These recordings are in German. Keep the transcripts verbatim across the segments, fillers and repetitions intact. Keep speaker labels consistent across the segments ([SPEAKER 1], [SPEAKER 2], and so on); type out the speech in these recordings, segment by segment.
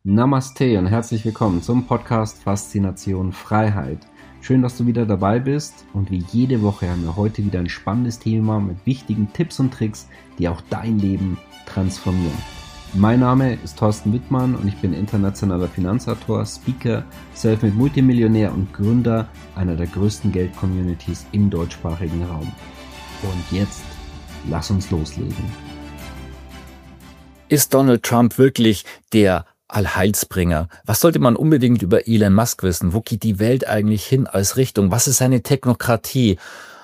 [SPEAKER 1] Namaste und herzlich willkommen zum Podcast Faszination Freiheit. Schön, dass du wieder dabei bist und wie jede Woche haben wir heute wieder ein spannendes Thema mit wichtigen Tipps und Tricks, die auch dein Leben transformieren. Mein Name ist Thorsten Wittmann und ich bin internationaler Finanzautor, Speaker, Selfmade Multimillionär und Gründer einer der größten Geld-Communities im deutschsprachigen Raum. Und jetzt, lass uns loslegen.
[SPEAKER 2] Ist Donald Trump wirklich der Allheilsbringer? Was sollte man unbedingt über Elon Musk wissen? Wo geht die Welt eigentlich hin als Richtung? Was ist eine Technokratie?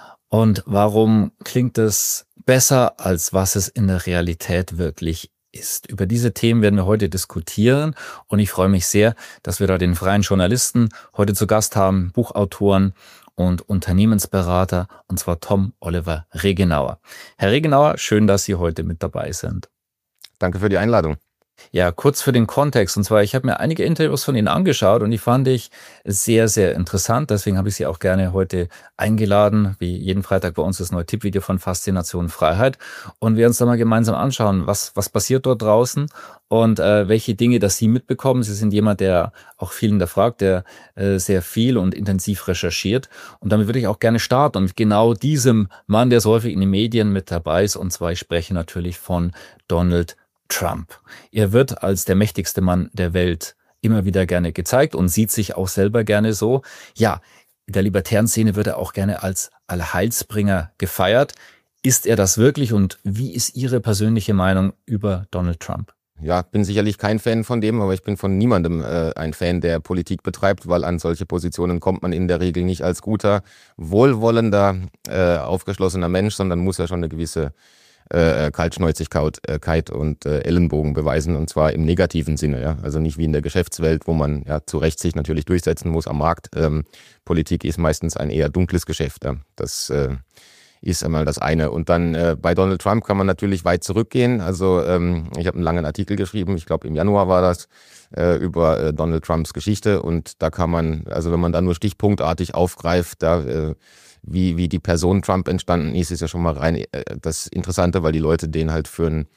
[SPEAKER 2] Und warum klingt es besser, als was es in der Realität wirklich ist? Über diese Themen werden wir heute diskutieren und ich freue mich sehr, dass wir da den freien Journalisten heute zu Gast haben, Buchautoren und Unternehmensberater, und zwar Tom Oliver Regenauer. Herr Regenauer, schön, dass Sie heute mit dabei sind.
[SPEAKER 3] Danke für die Einladung.
[SPEAKER 2] Ja, kurz für den Kontext. Und zwar, ich habe mir einige Interviews von Ihnen angeschaut und die fand ich sehr, sehr interessant. Deswegen habe ich Sie auch gerne heute eingeladen, wie jeden Freitag bei uns das neue Tippvideo von Faszination Freiheit. Und wir uns da mal gemeinsam anschauen, was was passiert dort draußen und äh, welche Dinge, dass Sie mitbekommen. Sie sind jemand, der auch viel hinterfragt, der äh, sehr viel und intensiv recherchiert. Und damit würde ich auch gerne starten. Und mit genau diesem Mann, der so häufig in den Medien mit dabei ist. Und zwar, ich spreche natürlich von Donald Trump. Er wird als der mächtigste Mann der Welt immer wieder gerne gezeigt und sieht sich auch selber gerne so. Ja, in der libertären Szene wird er auch gerne als Allheilsbringer gefeiert. Ist er das wirklich und wie ist Ihre persönliche Meinung über Donald Trump?
[SPEAKER 3] Ja, bin sicherlich kein Fan von dem, aber ich bin von niemandem äh, ein Fan, der Politik betreibt, weil an solche Positionen kommt man in der Regel nicht als guter, wohlwollender, äh, aufgeschlossener Mensch, sondern muss ja schon eine gewisse Äh, Kaltschnäuzigkeit und äh, Ellenbogen beweisen, und zwar im negativen Sinne, ja, also nicht wie in der Geschäftswelt, wo man ja zu Recht sich natürlich durchsetzen muss am Markt. Ähm, Politik ist meistens ein eher dunkles Geschäft, ja. Das äh, ist einmal das eine. Und dann äh, bei Donald Trump kann man natürlich weit zurückgehen. Also ähm, ich habe einen langen Artikel geschrieben, ich glaube im Januar war das, äh, über äh, Donald Trumps Geschichte, und da kann man, also wenn man da nur stichpunktartig aufgreift, da äh, wie wie die Person Trump entstanden ist, ist ja schon mal rein äh, das Interessante, weil die Leute den halt für einen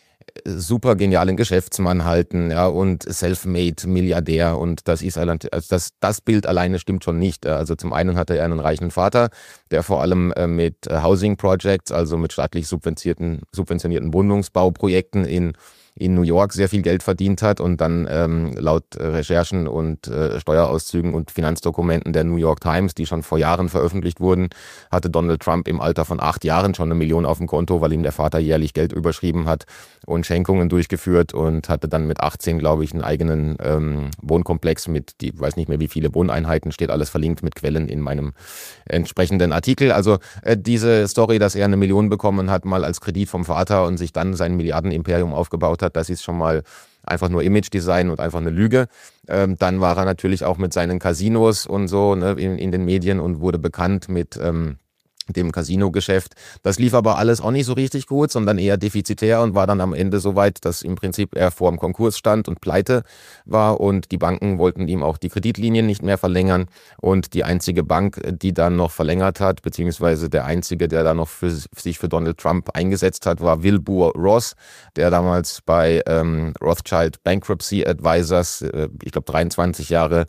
[SPEAKER 3] super genialen Geschäftsmann halten, ja, und self-made Milliardär, und das ist also das das Bild alleine stimmt schon nicht. Also zum einen hatte er einen reichen Vater, der vor allem äh, mit Housing Projects, also mit staatlich subventionierten subventionierten Wohnungsbauprojekten in in New York sehr viel Geld verdient hat, und dann ähm, laut Recherchen und äh, Steuerauszügen und Finanzdokumenten der New York Times, die schon vor Jahren veröffentlicht wurden, hatte Donald Trump im Alter von acht Jahren schon eine Million auf dem Konto, weil ihm der Vater jährlich Geld überschrieben hat und Schenkungen durchgeführt, und hatte dann mit achtzehn, glaube ich, einen eigenen ähm, Wohnkomplex mit, die weiß nicht mehr wie viele Wohneinheiten, steht alles verlinkt mit Quellen in meinem entsprechenden Artikel. Also äh, diese Story, dass er eine Million bekommen hat, mal als Kredit vom Vater und sich dann sein Milliardenimperium aufgebaut hat, das ist schon mal einfach nur Image-Design und einfach eine Lüge. Ähm, dann war er natürlich auch mit seinen Casinos und so, ne, in, in den Medien und wurde bekannt mit ähm, dem Casino-Geschäft. Das lief aber alles auch nicht so richtig gut, sondern eher defizitär, und war dann am Ende so weit, dass im Prinzip er vor dem Konkurs stand und pleite war, und die Banken wollten ihm auch die Kreditlinien nicht mehr verlängern, und die einzige Bank, die dann noch verlängert hat, beziehungsweise der einzige, der da noch für sich für Donald Trump eingesetzt hat, war Wilbur Ross, der damals bei ähm, Rothschild Bankruptcy Advisors, äh, ich glaube dreiundzwanzig Jahre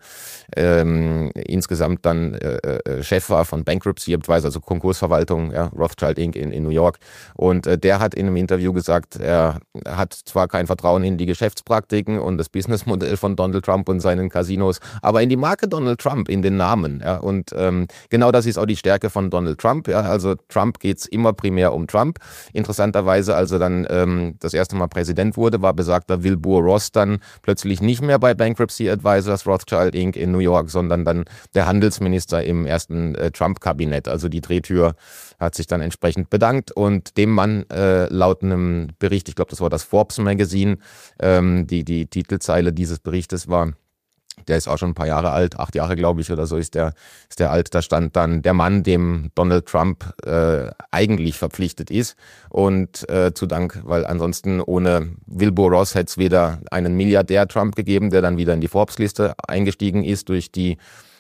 [SPEAKER 3] ähm, insgesamt dann äh, äh, Chef war von Bankruptcy Advisors, also Konkursverwaltung, ja, Rothschild Incorporated in, in New York. Und äh, der hat in einem Interview gesagt, er hat zwar kein Vertrauen in die Geschäftspraktiken und das Businessmodell von Donald Trump und seinen Casinos, aber in die Marke Donald Trump, in den Namen. Ja. Und ähm, genau das ist auch die Stärke von Donald Trump. Ja. Also Trump geht's immer primär um Trump. Interessanterweise, als er dann ähm, das erste Mal Präsident wurde, war besagter Wilbur Ross dann plötzlich nicht mehr bei Bankruptcy Advisors, Rothschild Incorporated in New York, sondern dann der Handelsminister im ersten äh, Trump-Kabinett. Also die Drehtür hat sich dann entsprechend bedankt, und dem Mann äh, laut einem Bericht, ich glaube, das war das Forbes Magazine, ähm, die, die Titelzeile dieses Berichtes war, der ist auch schon ein paar Jahre alt, acht Jahre, glaube ich, oder so ist der, ist der alt. Da stand dann der Mann, dem Donald Trump äh, eigentlich verpflichtet ist. Und äh, zu Dank, weil ansonsten ohne Wilbur Ross hätte es weder einen Milliardär Trump gegeben, der dann wieder in die Forbes-Liste eingestiegen ist durch die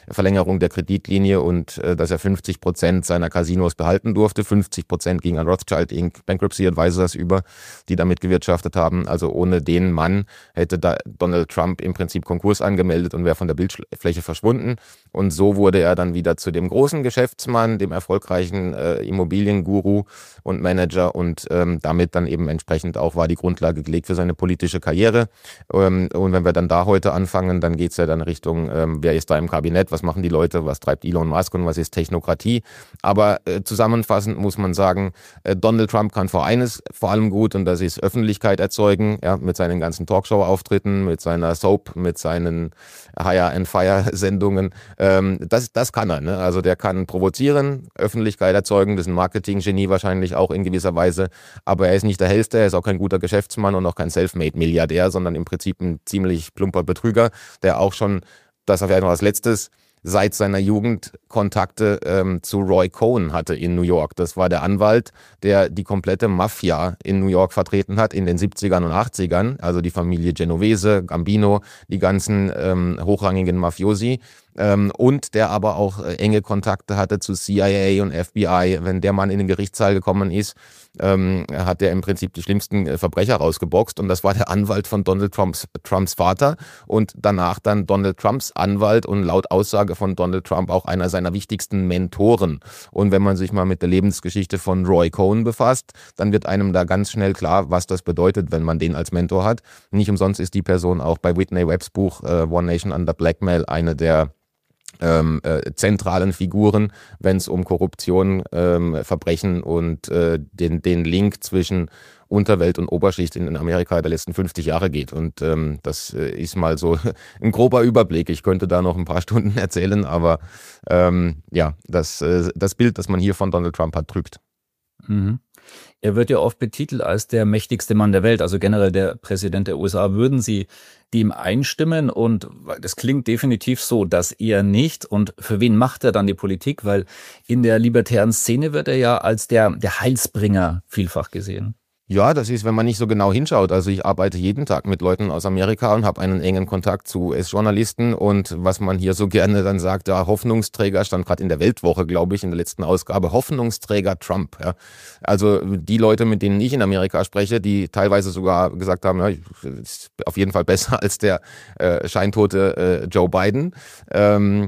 [SPEAKER 3] Verlängerung der Kreditlinie und äh, dass er fünfzig Prozent seiner Casinos behalten durfte. fünfzig Prozent ging an Rothschild Incorporated, Bankruptcy Advisors über, die damit gewirtschaftet haben. Also ohne den Mann hätte da Donald Trump im Prinzip Konkurs angemeldet und wäre von der Bildfläche verschwunden. Und so wurde er dann wieder zu dem großen Geschäftsmann, dem erfolgreichen äh, Immobilienguru und Manager und ähm, damit dann eben entsprechend auch war die Grundlage gelegt für seine politische Karriere. Ähm, und wenn wir dann da heute anfangen, dann geht es ja dann Richtung, ähm, wer ist da im Kabinett, was machen die Leute, was treibt Elon Musk und was ist Technokratie. Aber äh, zusammenfassend muss man sagen, äh, Donald Trump kann vor eines vor allem gut und das ist Öffentlichkeit erzeugen, ja, mit seinen ganzen Talkshow-Auftritten, mit seiner Soap, mit seinen Hire and Fire-Sendungen. Ähm, das, das kann er. Ne? Also der kann provozieren, Öffentlichkeit erzeugen, das ist ein Marketing-Genie wahrscheinlich auch in gewisser Weise, aber er ist nicht der Hellste, er ist auch kein guter Geschäftsmann und auch kein Selfmade-Milliardär, sondern im Prinzip ein ziemlich plumper Betrüger, der auch schon, das vielleicht noch als letztes, seit seiner Jugend Kontakte ähm, zu Roy Cohn hatte in New York. Das war der Anwalt, der die komplette Mafia in New York vertreten hat in den siebzigern und achtzigern, also die Familie Genovese, Gambino, die ganzen ähm, hochrangigen Mafiosi. Ähm, und der aber auch äh, enge Kontakte hatte zu C I A und F B I. Wenn der Mann in den Gerichtssaal gekommen ist, ähm, hat er im Prinzip die schlimmsten äh, Verbrecher rausgeboxt und das war der Anwalt von Donald Trumps, Trumps Vater und danach dann Donald Trumps Anwalt und laut Aussage von Donald Trump auch einer seiner wichtigsten Mentoren. Und wenn man sich mal mit der Lebensgeschichte von Roy Cohn befasst, dann wird einem da ganz schnell klar, was das bedeutet, wenn man den als Mentor hat. Nicht umsonst ist die Person auch bei Whitney Webbs Buch äh, One Nation Under Blackmail eine der Ähm, äh, zentralen Figuren, wenn es um Korruption, ähm, Verbrechen und äh, den, den Link zwischen Unterwelt und Oberschicht in Amerika der letzten fünfzig Jahre geht. Und ähm, das äh, ist mal so ein grober Überblick. Ich könnte da noch ein paar Stunden erzählen, aber ähm, ja, das, äh, das Bild, das man hier von Donald Trump hat, trügt.
[SPEAKER 2] Mhm. Er wird ja oft betitelt als der mächtigste Mann der Welt, also generell der Präsident der U S A. Würden Sie dem einstimmen? Und das klingt definitiv so, dass er nicht. Und für wen macht er dann die Politik? Weil in der libertären Szene wird er ja als der, der Heilsbringer vielfach gesehen.
[SPEAKER 3] Ja, das ist, wenn man nicht so genau hinschaut. Also ich arbeite jeden Tag mit Leuten aus Amerika und habe einen engen Kontakt zu U S-Journalisten und was man hier so gerne dann sagt, ja, Hoffnungsträger, stand gerade in der Weltwoche, glaube ich, in der letzten Ausgabe, Hoffnungsträger Trump. Ja. Also die Leute, mit denen ich in Amerika spreche, die teilweise sogar gesagt haben, ja, ist auf jeden Fall besser als der äh, scheintote äh, Joe Biden. Ähm,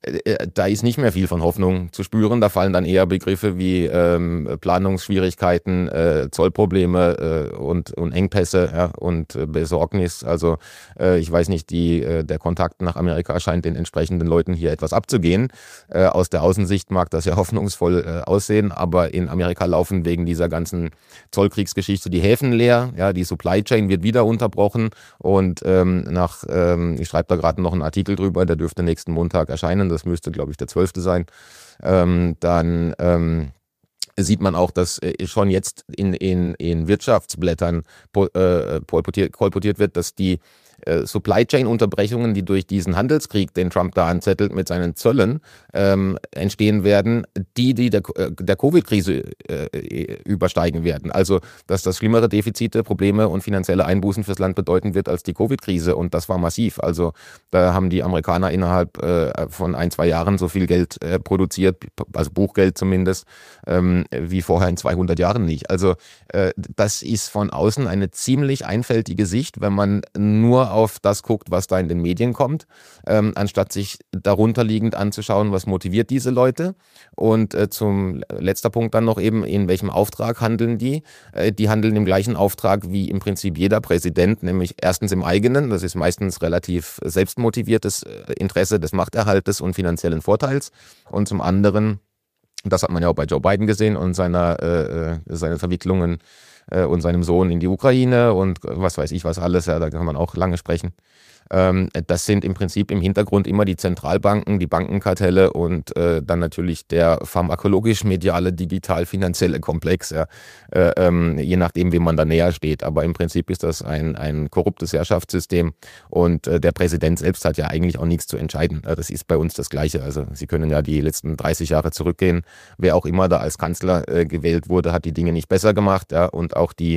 [SPEAKER 3] Da ist nicht mehr viel von Hoffnung zu spüren. Da fallen dann eher Begriffe wie ähm, Planungsschwierigkeiten, äh, Zollprobleme äh, und, und Engpässe ja, und äh, Besorgnis. Also äh, ich weiß nicht, die, äh, der Kontakt nach Amerika scheint den entsprechenden Leuten hier etwas abzugehen. Äh, aus der Außensicht mag das ja hoffnungsvoll äh, aussehen, aber in Amerika laufen wegen dieser ganzen Zollkriegsgeschichte die Häfen leer. Ja, die Supply Chain wird wieder unterbrochen und ähm, nach, ähm, ich schreibe da gerade noch einen Artikel drüber, der dürfte nächsten Montag erscheinen. Das müsste, glaube ich, der zwölfte sein. Ähm, dann ähm, sieht man auch, dass äh, schon jetzt in, in, in Wirtschaftsblättern po, äh, kolportiert, kolportiert wird, dass die äh, Supply Chain Unterbrechungen, die durch diesen Handelskrieg, den Trump da anzettelt mit seinen Zöllen, ähm, entstehen werden, die, die der, der Covid-Krise äh, übersteigen werden. Also, dass das schlimmere Defizite, Probleme und finanzielle Einbußen fürs Land bedeuten wird als die Covid-Krise und das war massiv. Also, da haben die Amerikaner innerhalb äh, von ein, zwei Jahren so viel Geld äh, produziert, also Buchgeld zumindest, ähm, wie vorher in zweihundert Jahren nicht. Also, äh, das ist von außen eine ziemlich einfältige Sicht, wenn man nur auf das guckt, was da in den Medien kommt, ähm, anstatt sich darunterliegend anzuschauen, was motiviert diese Leute. Und äh, zum letzter Punkt dann noch eben, in welchem Auftrag handeln die? Äh, die handeln im gleichen Auftrag wie im Prinzip jeder Präsident, nämlich erstens im eigenen, das ist meistens relativ selbstmotiviertes Interesse des Machterhaltes und finanziellen Vorteils und zum anderen, das hat man ja auch bei Joe Biden gesehen und seiner, äh, seine Verwicklungen äh, und seinem Sohn in die Ukraine und was weiß ich was alles, ja, da kann man auch lange sprechen. Ähm, das sind im Prinzip im Hintergrund immer die Zentralbanken, die Bankenkartelle und äh, dann natürlich der pharmakologisch-mediale, digital-finanzielle Komplex, ja, äh, ähm, je nachdem, wem man da näher steht. Aber im Prinzip ist das ein, ein korruptes Herrschaftssystem und äh, der Präsident selbst hat ja eigentlich auch nichts zu entscheiden. Das ist bei uns das Gleiche. Also Sie können ja die letzten dreißig Jahre zurückgehen. Wer auch immer da als Kanzler äh, gewählt wurde, hat die Dinge nicht besser gemacht, ja, und auch die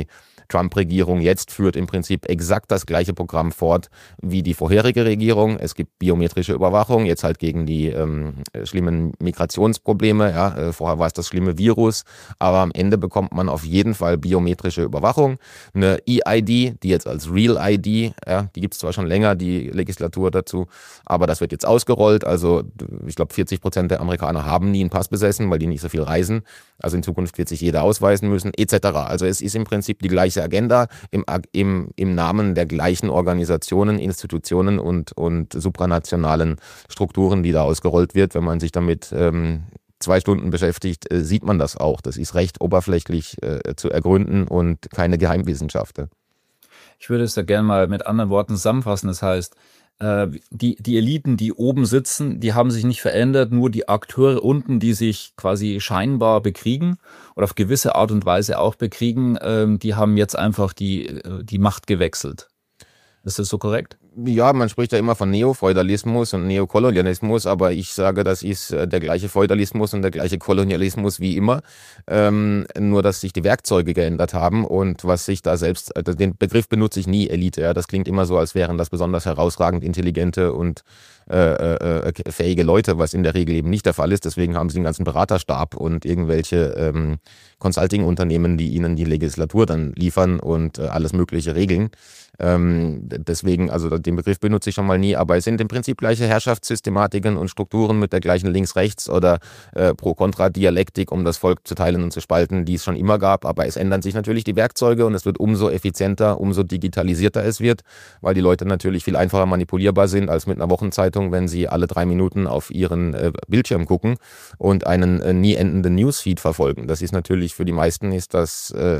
[SPEAKER 3] Trump-Regierung jetzt führt im Prinzip exakt das gleiche Programm fort wie die vorherige Regierung. Es gibt biometrische Überwachung, jetzt halt gegen die ähm, schlimmen Migrationsprobleme. Ja, äh, vorher war es das schlimme Virus, aber am Ende bekommt man auf jeden Fall biometrische Überwachung. Eine E I D, die jetzt als Real I D, ja, die gibt es zwar schon länger, die Legislatur dazu, aber das wird jetzt ausgerollt. Also ich glaube, vierzig Prozent der Amerikaner haben nie einen Pass besessen, weil die nicht so viel reisen. Also in Zukunft wird sich jeder ausweisen müssen, et cetera. Also es ist im Prinzip die gleiche Agenda im, im, im Namen der gleichen Organisationen, Institutionen und, und supranationalen Strukturen, die da ausgerollt wird. Wenn man sich damit ähm, zwei Stunden beschäftigt, äh, sieht man das auch. Das ist recht oberflächlich äh, zu ergründen und keine Geheimwissenschaft.
[SPEAKER 2] Ich würde es da gerne mal mit anderen Worten zusammenfassen. Das heißt, die, die Eliten, die oben sitzen, die haben sich nicht verändert, nur die Akteure unten, die sich quasi scheinbar bekriegen oder auf gewisse Art und Weise auch bekriegen, die haben jetzt einfach die, die Macht gewechselt. Ist das so korrekt?
[SPEAKER 3] Ja, man spricht ja immer von Neofeudalismus und Neokolonialismus, aber ich sage, das ist der gleiche Feudalismus und der gleiche Kolonialismus wie immer, ähm, nur dass sich die Werkzeuge geändert haben und was sich da selbst, also den Begriff benutze ich nie, Elite, ja, das klingt immer so, als wären das besonders herausragend intelligente und äh, äh, fähige Leute, was in der Regel eben nicht der Fall ist, deswegen haben sie den ganzen Beraterstab und irgendwelche ähm, Consulting-Unternehmen, die ihnen die Legislatur dann liefern und äh, alles mögliche regeln. Ähm, deswegen, also den Begriff benutze ich schon mal nie, aber es sind im Prinzip gleiche Herrschaftssystematiken und Strukturen mit der gleichen Links-Rechts- oder äh, Pro-Kontra-Dialektik, um das Volk zu teilen und zu spalten, die es schon immer gab, aber es ändern sich natürlich die Werkzeuge und es wird umso effizienter, umso digitalisierter es wird, weil die Leute natürlich viel einfacher manipulierbar sind als mit einer Wochenzeitung, wenn sie alle drei Minuten auf ihren äh, Bildschirm gucken und einen äh, nie endenden Newsfeed verfolgen. Das ist natürlich für die meisten ist das äh,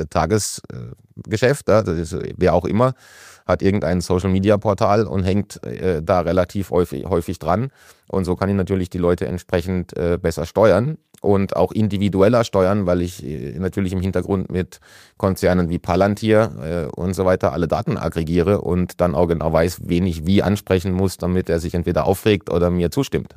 [SPEAKER 3] Tagesgeschäft, äh, das ist, wer auch immer, hat irgendein Social-Media-Portal und hängt äh, da relativ häufig, häufig dran. Und so kann ich natürlich die Leute entsprechend äh, besser steuern und auch individueller steuern, weil ich äh, natürlich im Hintergrund mit Konzernen wie Palantir äh, und so weiter alle Daten aggregiere und dann auch genau weiß, wen ich wie ansprechen muss, damit er sich entweder aufregt oder mir zustimmt.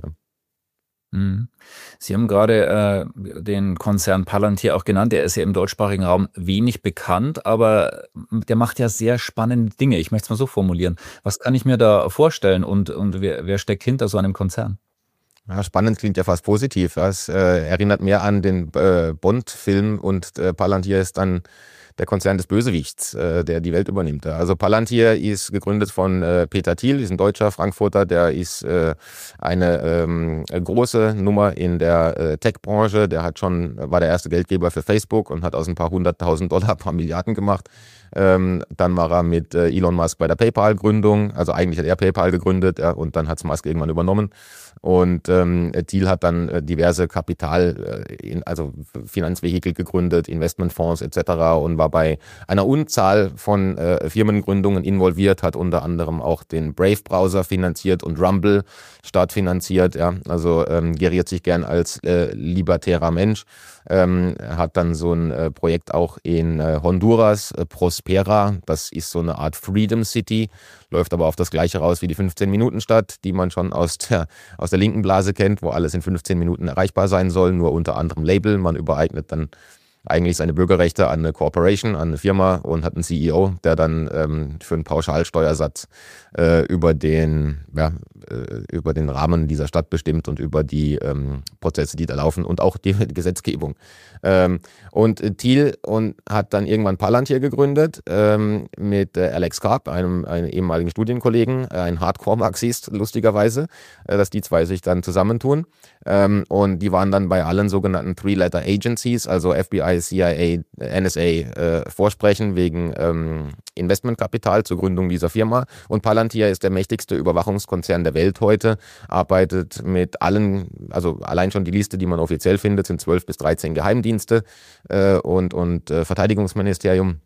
[SPEAKER 2] Sie haben gerade äh, den Konzern Palantir auch genannt. Der ist ja im deutschsprachigen Raum wenig bekannt, aber der macht ja sehr spannende Dinge. Ich möchte es mal so formulieren. Was kann ich mir da vorstellen und, und wer, wer steckt hinter so einem Konzern?
[SPEAKER 3] Ja, spannend klingt ja fast positiv. Es äh, erinnert mehr an den äh, Bond-Film und äh, Palantir ist dann der Konzern des Bösewichts, äh, der die Welt übernimmt. Also Palantir ist gegründet von äh, Peter Thiel, ist ein deutscher Frankfurter, der ist äh, eine ähm, große Nummer in der äh, Tech-Branche. Der hat schon, war der erste Geldgeber für Facebook und hat aus ein paar hunderttausend Dollar ein paar Milliarden gemacht. Ähm, dann war er mit äh, Elon Musk bei der PayPal-Gründung, also eigentlich hat er PayPal gegründet ja, und dann hat es Musk irgendwann übernommen. Und ähm, Thiel hat dann äh, diverse Kapital, äh, in, also Finanzvehikel gegründet, Investmentfonds et cetera und war bei einer Unzahl von äh, Firmengründungen involviert, hat unter anderem auch den Brave-Browser finanziert und Rumble startfinanziert. Ja, also ähm, geriert sich gern als äh, libertärer Mensch. Ähm, hat dann so ein äh, Projekt auch in äh, Honduras, äh, Prospera, das ist so eine Art Freedom City, läuft aber auf das gleiche raus wie die fünfzehn-Minuten-Stadt, die man schon aus der, aus der linken Blase kennt, wo alles in fünfzehn Minuten erreichbar sein soll, nur unter anderem Label. Man übereignet dann eigentlich seine Bürgerrechte an eine Corporation, an eine Firma und hat einen C E O, der dann ähm, für einen Pauschalsteuersatz äh, über den ja, äh, über den Rahmen dieser Stadt bestimmt und über die ähm, Prozesse, die da laufen und auch die, die Gesetzgebung. Ähm, und äh, Thiel und hat dann irgendwann Palantir gegründet ähm, mit äh, Alex Karp, einem, einem ehemaligen Studienkollegen, äh, ein Hardcore-Marxist, lustigerweise, äh, dass die zwei sich dann zusammentun. Ähm, und die waren dann bei allen sogenannten Three-Letter Agencies, also F B I, C I A, N S A, äh, vorsprechen wegen ähm, Investmentkapital zur Gründung dieser Firma. Und Palantir ist der mächtigste Überwachungskonzern der Welt heute, arbeitet mit allen, also allein schon die Liste, die man offiziell findet, sind zwölf bis dreizehn Geheimdienste äh, und, und äh, Verteidigungsministerium.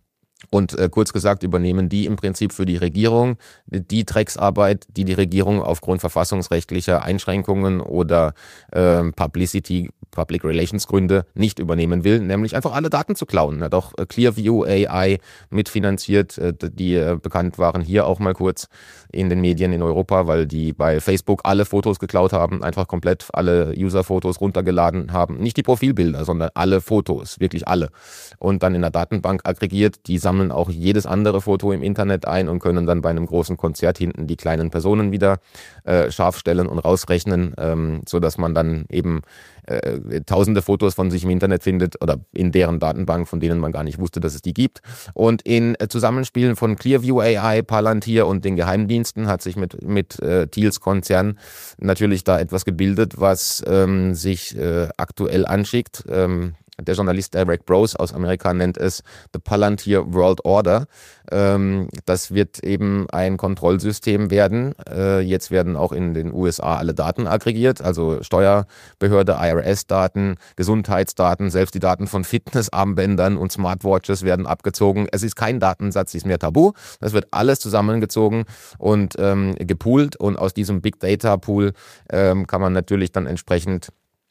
[SPEAKER 3] Und äh, kurz gesagt übernehmen die im Prinzip für die Regierung die Drecksarbeit, die die Regierung aufgrund verfassungsrechtlicher Einschränkungen oder äh, Publicity, Public Relations Gründe nicht übernehmen will, nämlich einfach alle Daten zu klauen. Hat auch äh, Clearview A I mitfinanziert, äh, die äh, bekannt waren hier auch mal kurz in den Medien in Europa, weil die bei Facebook alle Fotos geklaut haben, einfach komplett alle User-Fotos runtergeladen haben. Nicht die Profilbilder, sondern alle Fotos, wirklich alle. Und dann in der Datenbank aggregiert, die sammeln auch jedes andere Foto im Internet ein und können dann bei einem großen Konzert hinten die kleinen Personen wieder äh, scharf stellen und rausrechnen, ähm, sodass man dann eben äh, tausende Fotos von sich im Internet findet oder in deren Datenbank, von denen man gar nicht wusste, dass es die gibt. Und in äh, Zusammenspielen von Clearview A I, Palantir und den Geheimdiensten hat sich mit, mit äh, Thiels Konzern natürlich da etwas gebildet, was ähm, sich äh, aktuell anschickt. Ähm, Der Journalist Derek Brose aus Amerika nennt es The Palantir World Order. Ähm, das wird eben ein Kontrollsystem werden. Äh, jetzt werden auch in den U S A alle Daten aggregiert, also Steuerbehörde, I R S-Daten, Gesundheitsdaten, selbst die Daten von Fitnessarmbändern und Smartwatches werden abgezogen. Es ist kein Datensatz, ist mehr tabu. Das wird alles zusammengezogen und ähm, gepoolt, und aus diesem Big Data Pool ähm, kann man natürlich dann entsprechend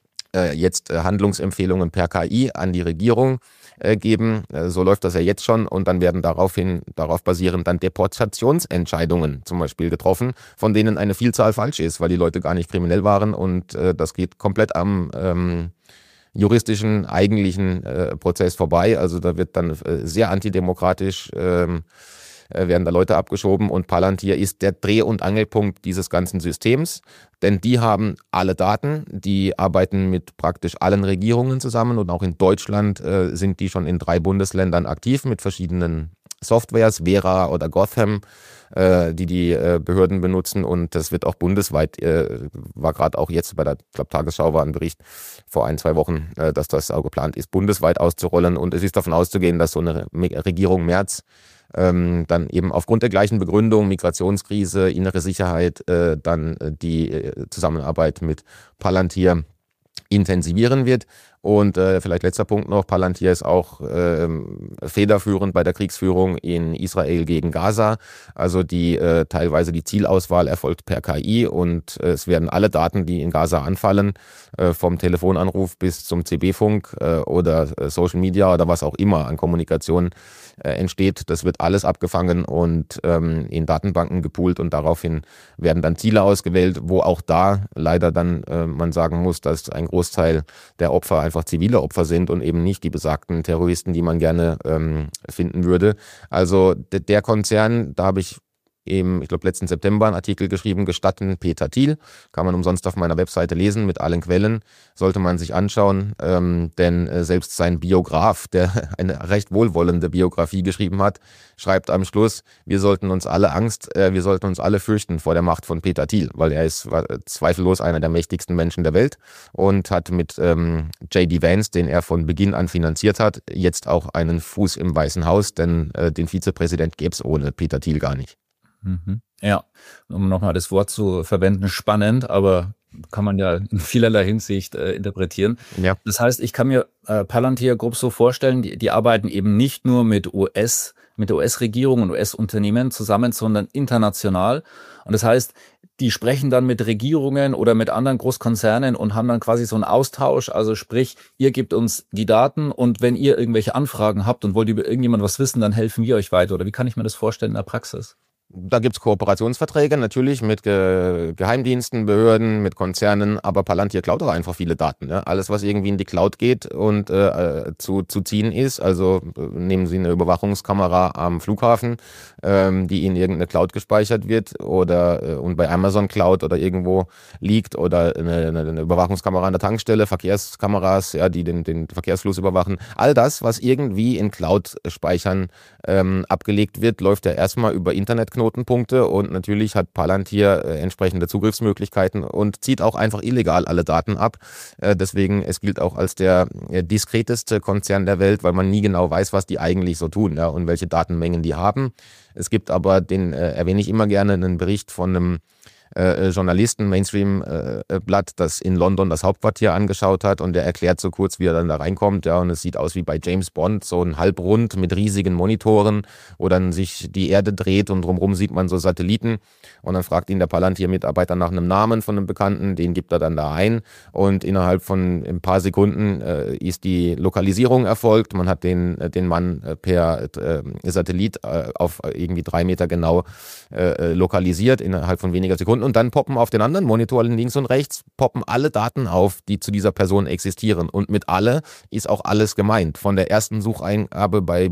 [SPEAKER 3] jetzt Handlungsempfehlungen per K I an die Regierung geben. So läuft das ja jetzt schon, und dann werden daraufhin, darauf basierend dann Deportationsentscheidungen zum Beispiel getroffen, von denen eine Vielzahl falsch ist, weil die Leute gar nicht kriminell waren, und das geht komplett am ähm, juristischen, eigentlichen äh, Prozess vorbei. Also da wird dann äh, sehr antidemokratisch ähm, werden da Leute abgeschoben, und Palantir ist der Dreh- und Angelpunkt dieses ganzen Systems, denn die haben alle Daten, die arbeiten mit praktisch allen Regierungen zusammen, und auch in Deutschland äh, sind die schon in drei Bundesländern aktiv mit verschiedenen Softwares, Vera oder Gotham, äh, die die äh, Behörden benutzen, und das wird auch bundesweit, äh, war gerade auch jetzt bei der, ich glaube, Tagesschau war ein Bericht vor ein, zwei Wochen, äh, dass das auch geplant ist, bundesweit auszurollen, und es ist davon auszugehen, dass so eine Regierung Merz Ähm, dann eben aufgrund der gleichen Begründung, Migrationskrise, innere Sicherheit, äh, dann äh, die äh, Zusammenarbeit mit Palantir intensivieren wird. Und äh, vielleicht letzter Punkt noch, Palantir ist auch äh, federführend bei der Kriegsführung in Israel gegen Gaza. Also die äh, teilweise die Zielauswahl erfolgt per K I, und äh, es werden alle Daten, die in Gaza anfallen, äh, vom Telefonanruf bis zum C B-Funk äh, oder äh, Social Media oder was auch immer an Kommunikation äh, entsteht, das wird alles abgefangen und ähm, in Datenbanken gepoolt, und daraufhin werden dann Ziele ausgewählt, wo auch da leider dann äh, man sagen muss, dass ein Großteil der Opfer einfach zivile Opfer sind und eben nicht die besagten Terroristen, die man gerne ähm, finden würde. Also de- der Konzern, da habe ich im, ich glaube, letzten September einen Artikel geschrieben, gestatten Peter Thiel. Kann man umsonst auf meiner Webseite lesen mit allen Quellen. Sollte man sich anschauen, ähm, denn äh, selbst sein Biograf, der eine recht wohlwollende Biografie geschrieben hat, schreibt am Schluss, wir sollten uns alle Angst, äh, wir sollten uns alle fürchten vor der Macht von Peter Thiel, weil er ist war, zweifellos einer der mächtigsten Menschen der Welt und hat mit ähm, J D Vance, den er von Beginn an finanziert hat, jetzt auch einen Fuß im Weißen Haus, denn äh, den Vizepräsident gäbe es ohne Peter Thiel gar nicht.
[SPEAKER 2] Mhm. Ja, um nochmal das Wort zu verwenden, spannend, aber kann man ja in vielerlei Hinsicht äh, interpretieren.
[SPEAKER 3] Ja.
[SPEAKER 2] Das heißt, ich kann mir äh, Palantir grob so vorstellen, die, die arbeiten eben nicht nur mit U S, mit der U S-Regierung und U S-Unternehmen zusammen, sondern international. Und das heißt, die sprechen dann mit Regierungen oder mit anderen Großkonzernen und haben dann quasi so einen Austausch. Also sprich, ihr gebt uns die Daten, und wenn ihr irgendwelche Anfragen habt und wollt über irgendjemand was wissen, dann helfen wir euch weiter. Oder wie kann ich mir das vorstellen in der Praxis?
[SPEAKER 3] Da gibt's Kooperationsverträge natürlich mit Ge- Geheimdiensten, Behörden, mit Konzernen, aber Palantir klaut auch einfach viele Daten. Ne? Alles, was irgendwie in die Cloud geht und äh, zu, zu ziehen ist, also äh, nehmen Sie eine Überwachungskamera am Flughafen, ähm, die in irgendeine Cloud gespeichert wird oder äh, und bei Amazon Cloud oder irgendwo liegt, oder eine, eine, eine Überwachungskamera an der Tankstelle, Verkehrskameras, ja, die den, den Verkehrsfluss überwachen. All das, was irgendwie in Cloud-Speichern ähm, abgelegt wird, läuft ja erstmal über Internetknoten. Knotenpunkte, und natürlich hat Palantir äh, entsprechende Zugriffsmöglichkeiten und zieht auch einfach illegal alle Daten ab. Äh, deswegen, es gilt auch als der äh, diskreteste Konzern der Welt, weil man nie genau weiß, was die eigentlich so tun, ja, und welche Datenmengen die haben. Es gibt aber, den äh, erwähne ich immer gerne, einen Bericht von einem äh, Journalisten, Mainstream-Blatt, äh, das in London das Hauptquartier angeschaut hat, und der erklärt so kurz, wie er dann da reinkommt. Ja, und es sieht aus wie bei James Bond, so ein Halbrund mit riesigen Monitoren, wo dann sich die Erde dreht und drumherum sieht man so Satelliten. Und dann fragt ihn der Palantir-Mitarbeiter nach einem Namen von einem Bekannten, den gibt er dann da ein, und innerhalb von ein paar Sekunden äh, ist die Lokalisierung erfolgt. Man hat den, den Mann per äh, Satellit äh, auf irgendwie drei Meter genau äh, lokalisiert innerhalb von weniger Sekunden, und dann poppen auf den anderen Monitoren links und rechts poppen alle Daten auf, die zu dieser Person existieren, und mit alle ist auch alles gemeint. Von der ersten Sucheingabe bei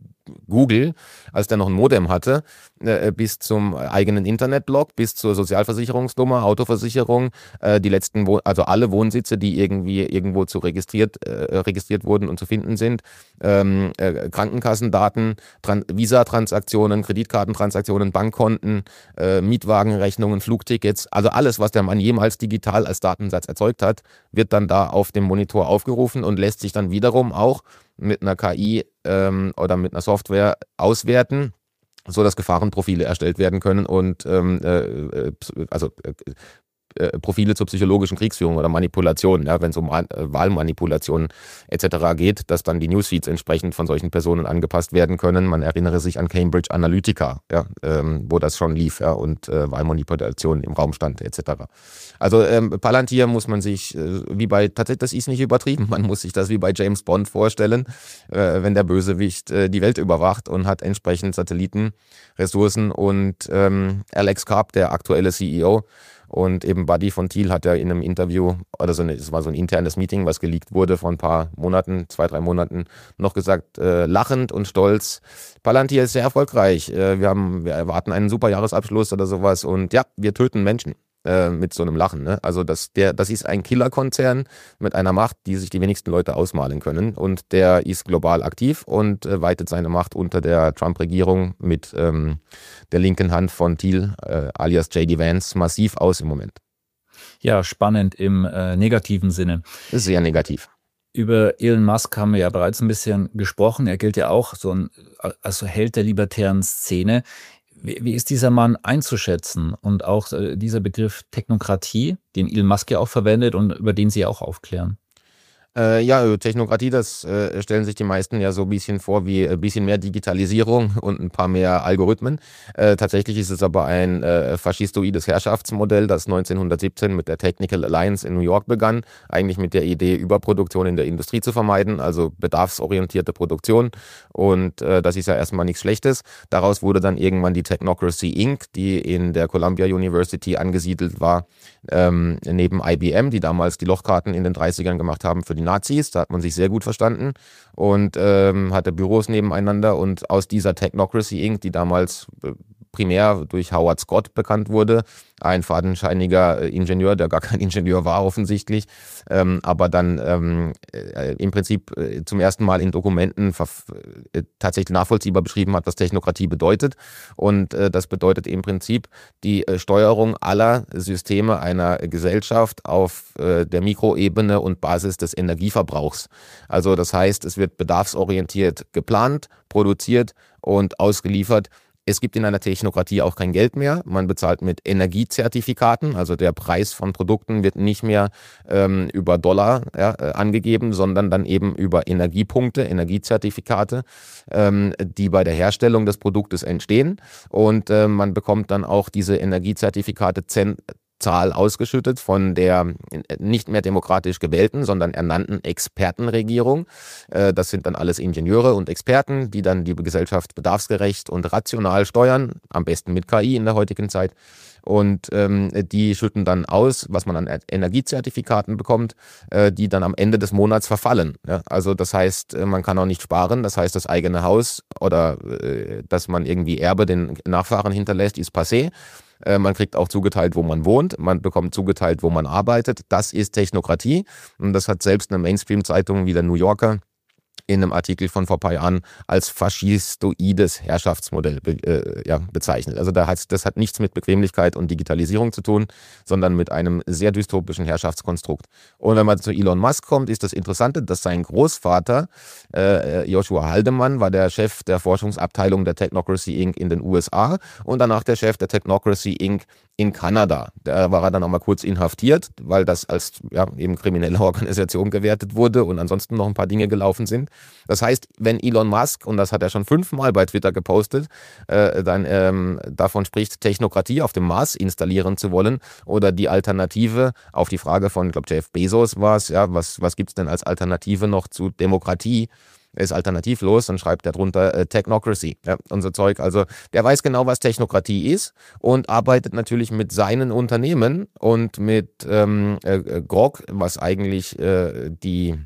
[SPEAKER 3] Google, als der noch ein Modem hatte, äh, bis zum eigenen Internetblog, bis zur Sozialversicherungsnummer, Autoversicherung, äh, die letzten, Wo- also alle Wohnsitze, die irgendwie irgendwo zu registriert, äh, registriert wurden und zu finden sind, ähm, äh, Krankenkassendaten, Tran- Visa-Transaktionen, Kreditkartentransaktionen, Bankkonten, äh, Mietwagenrechnungen, Flugtickets, also alles, was der Mann jemals digital als Datensatz erzeugt hat, wird dann da auf dem Monitor aufgerufen und lässt sich dann wiederum auch mit einer K I ähm, oder mit einer Software auswerten, so dass Gefahrenprofile erstellt werden können und ähm, äh, also äh, äh, Profile zur psychologischen Kriegsführung oder Manipulation, ja, wenn es um äh, Wahlmanipulation et cetera geht, dass dann die Newsfeeds entsprechend von solchen Personen angepasst werden können. Man erinnere sich an Cambridge Analytica, ja, ähm, wo das schon lief, ja, und äh, Wahlmanipulation im Raum stand et cetera. Also ähm, Palantir muss man sich, äh, wie bei, tatsächlich, das ist nicht übertrieben, man muss sich das wie bei James Bond vorstellen, äh, wenn der Bösewicht äh, die Welt überwacht und hat entsprechend Satellitenressourcen, und ähm, Alex Karp, der aktuelle C E O, und eben Buddy von Thiel hat ja in einem Interview, oder so eine, es war so ein internes Meeting, was geleakt wurde vor ein paar Monaten, zwei, drei Monaten, noch gesagt, äh, lachend und stolz, Palantir ist sehr erfolgreich, äh, wir haben, wir erwarten einen super Jahresabschluss oder sowas, und ja, wir töten Menschen. Mit so einem Lachen. Ne? Also das, der, das ist ein Killerkonzern mit einer Macht, die sich die wenigsten Leute ausmalen können. Und der ist global aktiv und äh, weitet seine Macht unter der Trump-Regierung mit ähm, der linken Hand von Thiel, äh, alias J D Vance, massiv aus im Moment.
[SPEAKER 2] Ja, spannend im äh, negativen Sinne.
[SPEAKER 3] Sehr negativ.
[SPEAKER 2] Über Elon Musk haben wir ja bereits ein bisschen gesprochen. Er gilt ja auch so ein, als Held der libertären Szene. Wie, wie ist dieser Mann einzuschätzen? Und auch äh, dieser Begriff Technokratie, den Elon Musk ja auch verwendet und über den Sie auch aufklären.
[SPEAKER 3] Äh, ja, Technokratie, das äh, stellen sich die meisten ja so ein bisschen vor wie ein bisschen mehr Digitalisierung und ein paar mehr Algorithmen. Äh, tatsächlich ist es aber ein äh, faschistoides Herrschaftsmodell, das neunzehnhundertsiebzehn mit der Technical Alliance in New York begann, eigentlich mit der Idee, Überproduktion in der Industrie zu vermeiden, also bedarfsorientierte Produktion, und äh, das ist ja erstmal nichts Schlechtes. Daraus wurde dann irgendwann die Technocracy Incorporated, die in der Columbia University angesiedelt war, ähm, neben I B M, die damals die Lochkarten in den dreißigern gemacht haben für die Nazis, da hat man sich sehr gut verstanden und ähm, hatte Büros nebeneinander, und aus dieser Technocracy Incorporated, die damals äh, primär durch Howard Scott bekannt wurde, ein fadenscheiniger Ingenieur, der gar kein Ingenieur war offensichtlich, ähm, aber dann ähm, äh, im Prinzip äh, zum ersten Mal in Dokumenten äh, tatsächlich nachvollziehbar beschrieben hat, was Technokratie bedeutet. Und äh, das bedeutet im Prinzip die äh, Steuerung aller Systeme einer Gesellschaft auf äh, der Mikroebene und Basis des Energieverbrauchs. Also das heißt, es wird bedarfsorientiert geplant, produziert und ausgeliefert. Es gibt in einer Technokratie auch kein Geld mehr. Man bezahlt mit Energiezertifikaten. Also der Preis von Produkten wird nicht mehr ähm, über Dollar ja, äh, angegeben, sondern dann eben über Energiepunkte, Energiezertifikate, ähm, die bei der Herstellung des Produktes entstehen. Und äh, man bekommt dann auch diese Energiezertifikate zen- Zahl ausgeschüttet von der nicht mehr demokratisch gewählten, sondern ernannten Expertenregierung. Das sind dann alles Ingenieure und Experten, die dann die Gesellschaft bedarfsgerecht und rational steuern, am besten mit K I in der heutigen Zeit. Und ähm, die schütten dann aus, was man an Energiezertifikaten bekommt, äh, die dann am Ende des Monats verfallen. Ja? Also das heißt, man kann auch nicht sparen. Das heißt, das eigene Haus oder äh, dass man irgendwie Erbe den Nachfahren hinterlässt, ist passé. Man kriegt auch zugeteilt, wo man wohnt. Man bekommt zugeteilt, wo man arbeitet. Das ist Technokratie. Und das hat selbst eine Mainstream-Zeitung wie der New Yorker in einem Artikel von vor ein paar Jahren als faschistoides Herrschaftsmodell be, äh, ja, bezeichnet. Also da hat, das hat nichts mit Bequemlichkeit und Digitalisierung zu tun, sondern mit einem sehr dystopischen Herrschaftskonstrukt. Und wenn man zu Elon Musk kommt, ist das Interessante, dass sein Großvater, äh, Joshua Haldeman, war der Chef der Forschungsabteilung der Technocracy Incorporated in den U S A und danach der Chef der Technocracy Incorporated in Kanada. Da war er dann auch mal kurz inhaftiert, weil das als ja, eben kriminelle Organisation gewertet wurde und ansonsten noch ein paar Dinge gelaufen sind. Das heißt, wenn Elon Musk, und das hat er schon fünfmal bei Twitter gepostet, äh, dann ähm, davon spricht, Technokratie auf dem Mars installieren zu wollen oder die Alternative auf die Frage von, ich glaube, Jeff Bezos war es, ja, was, was gibt es denn als Alternative noch zu Demokratie? Ist alternativlos, dann schreibt er drunter äh, Technocracy, ja, unser Zeug. Also der weiß genau, was Technokratie ist und arbeitet natürlich mit seinen Unternehmen und mit ähm, äh, Grok, was eigentlich äh, die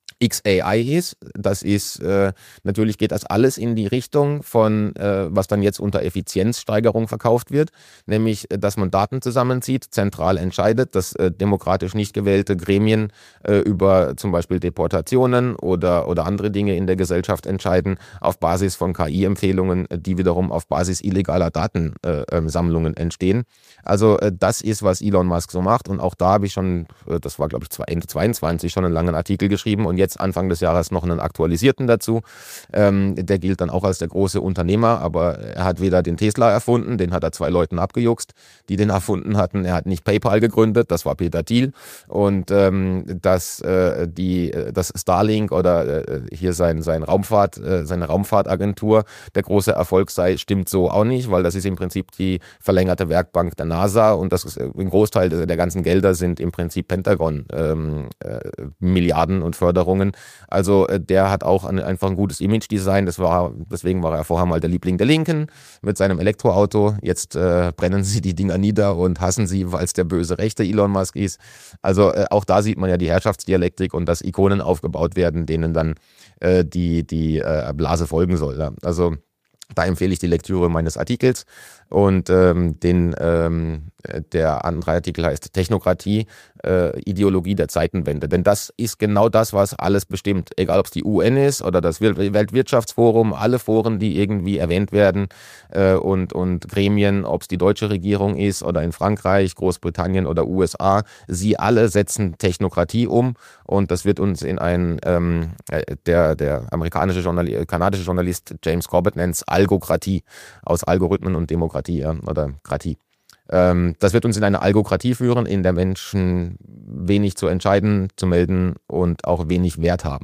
[SPEAKER 3] X A I ist. Das ist, äh, natürlich geht das alles in die Richtung von, äh, was dann jetzt unter Effizienzsteigerung verkauft wird, nämlich, dass man Daten zusammenzieht, zentral entscheidet, dass äh, demokratisch nicht gewählte Gremien äh, über zum Beispiel Deportationen oder, oder andere Dinge in der Gesellschaft entscheiden, auf Basis von K I-Empfehlungen, die wiederum auf Basis illegaler Datensammlungen äh, entstehen. Also äh, das ist, was Elon Musk so macht und auch da habe ich schon, äh, das war glaube ich Ende zweiundzwanzig, schon einen langen Artikel geschrieben und jetzt Anfang des Jahres noch einen aktualisierten dazu. Ähm, der gilt dann auch als der große Unternehmer, aber er hat weder den Tesla erfunden, den hat er zwei Leuten abgejuckst, die den erfunden hatten. Er hat nicht PayPal gegründet, das war Peter Thiel. Und ähm, dass äh, die, das Starlink oder äh, hier sein, sein Raumfahrt, äh, seine Raumfahrtagentur der große Erfolg sei, stimmt so auch nicht, weil das ist im Prinzip die verlängerte Werkbank der NASA und das ist, ein Großteil der ganzen Gelder sind im Prinzip Pentagon ähm, äh, Milliarden und Förderungen. Also äh, der hat auch ein, einfach ein gutes Image-Design. Das war, deswegen war er vorher mal der Liebling der Linken mit seinem Elektroauto. Jetzt äh, brennen sie die Dinger nieder und hassen sie, weil es der böse Rechte Elon Musk ist. Also äh, auch da sieht man ja die Herrschaftsdialektik und dass Ikonen aufgebaut werden, denen dann äh, die, die äh, Blase folgen soll. Ja. Also da empfehle ich die Lektüre meines Artikels und ähm, den, ähm, der andere Artikel heißt Technokratie, äh, Ideologie der Zeitenwende. Denn das ist genau das, was alles bestimmt. Egal ob es die U N ist oder das Weltwirtschaftsforum, alle Foren, die irgendwie erwähnt werden äh, und, und Gremien, ob es die deutsche Regierung ist oder in Frankreich, Großbritannien oder U S A, sie alle setzen Technokratie um und das wird uns in ein, ähm, der, der amerikanische Journalist, kanadische Journalist James Corbett nennt es Algokratie, aus Algorithmen und Demokratie ja, oder Kratie. Ähm, das wird uns in eine Algokratie führen, in der Menschen wenig zu entscheiden, zu melden und auch wenig Wert haben.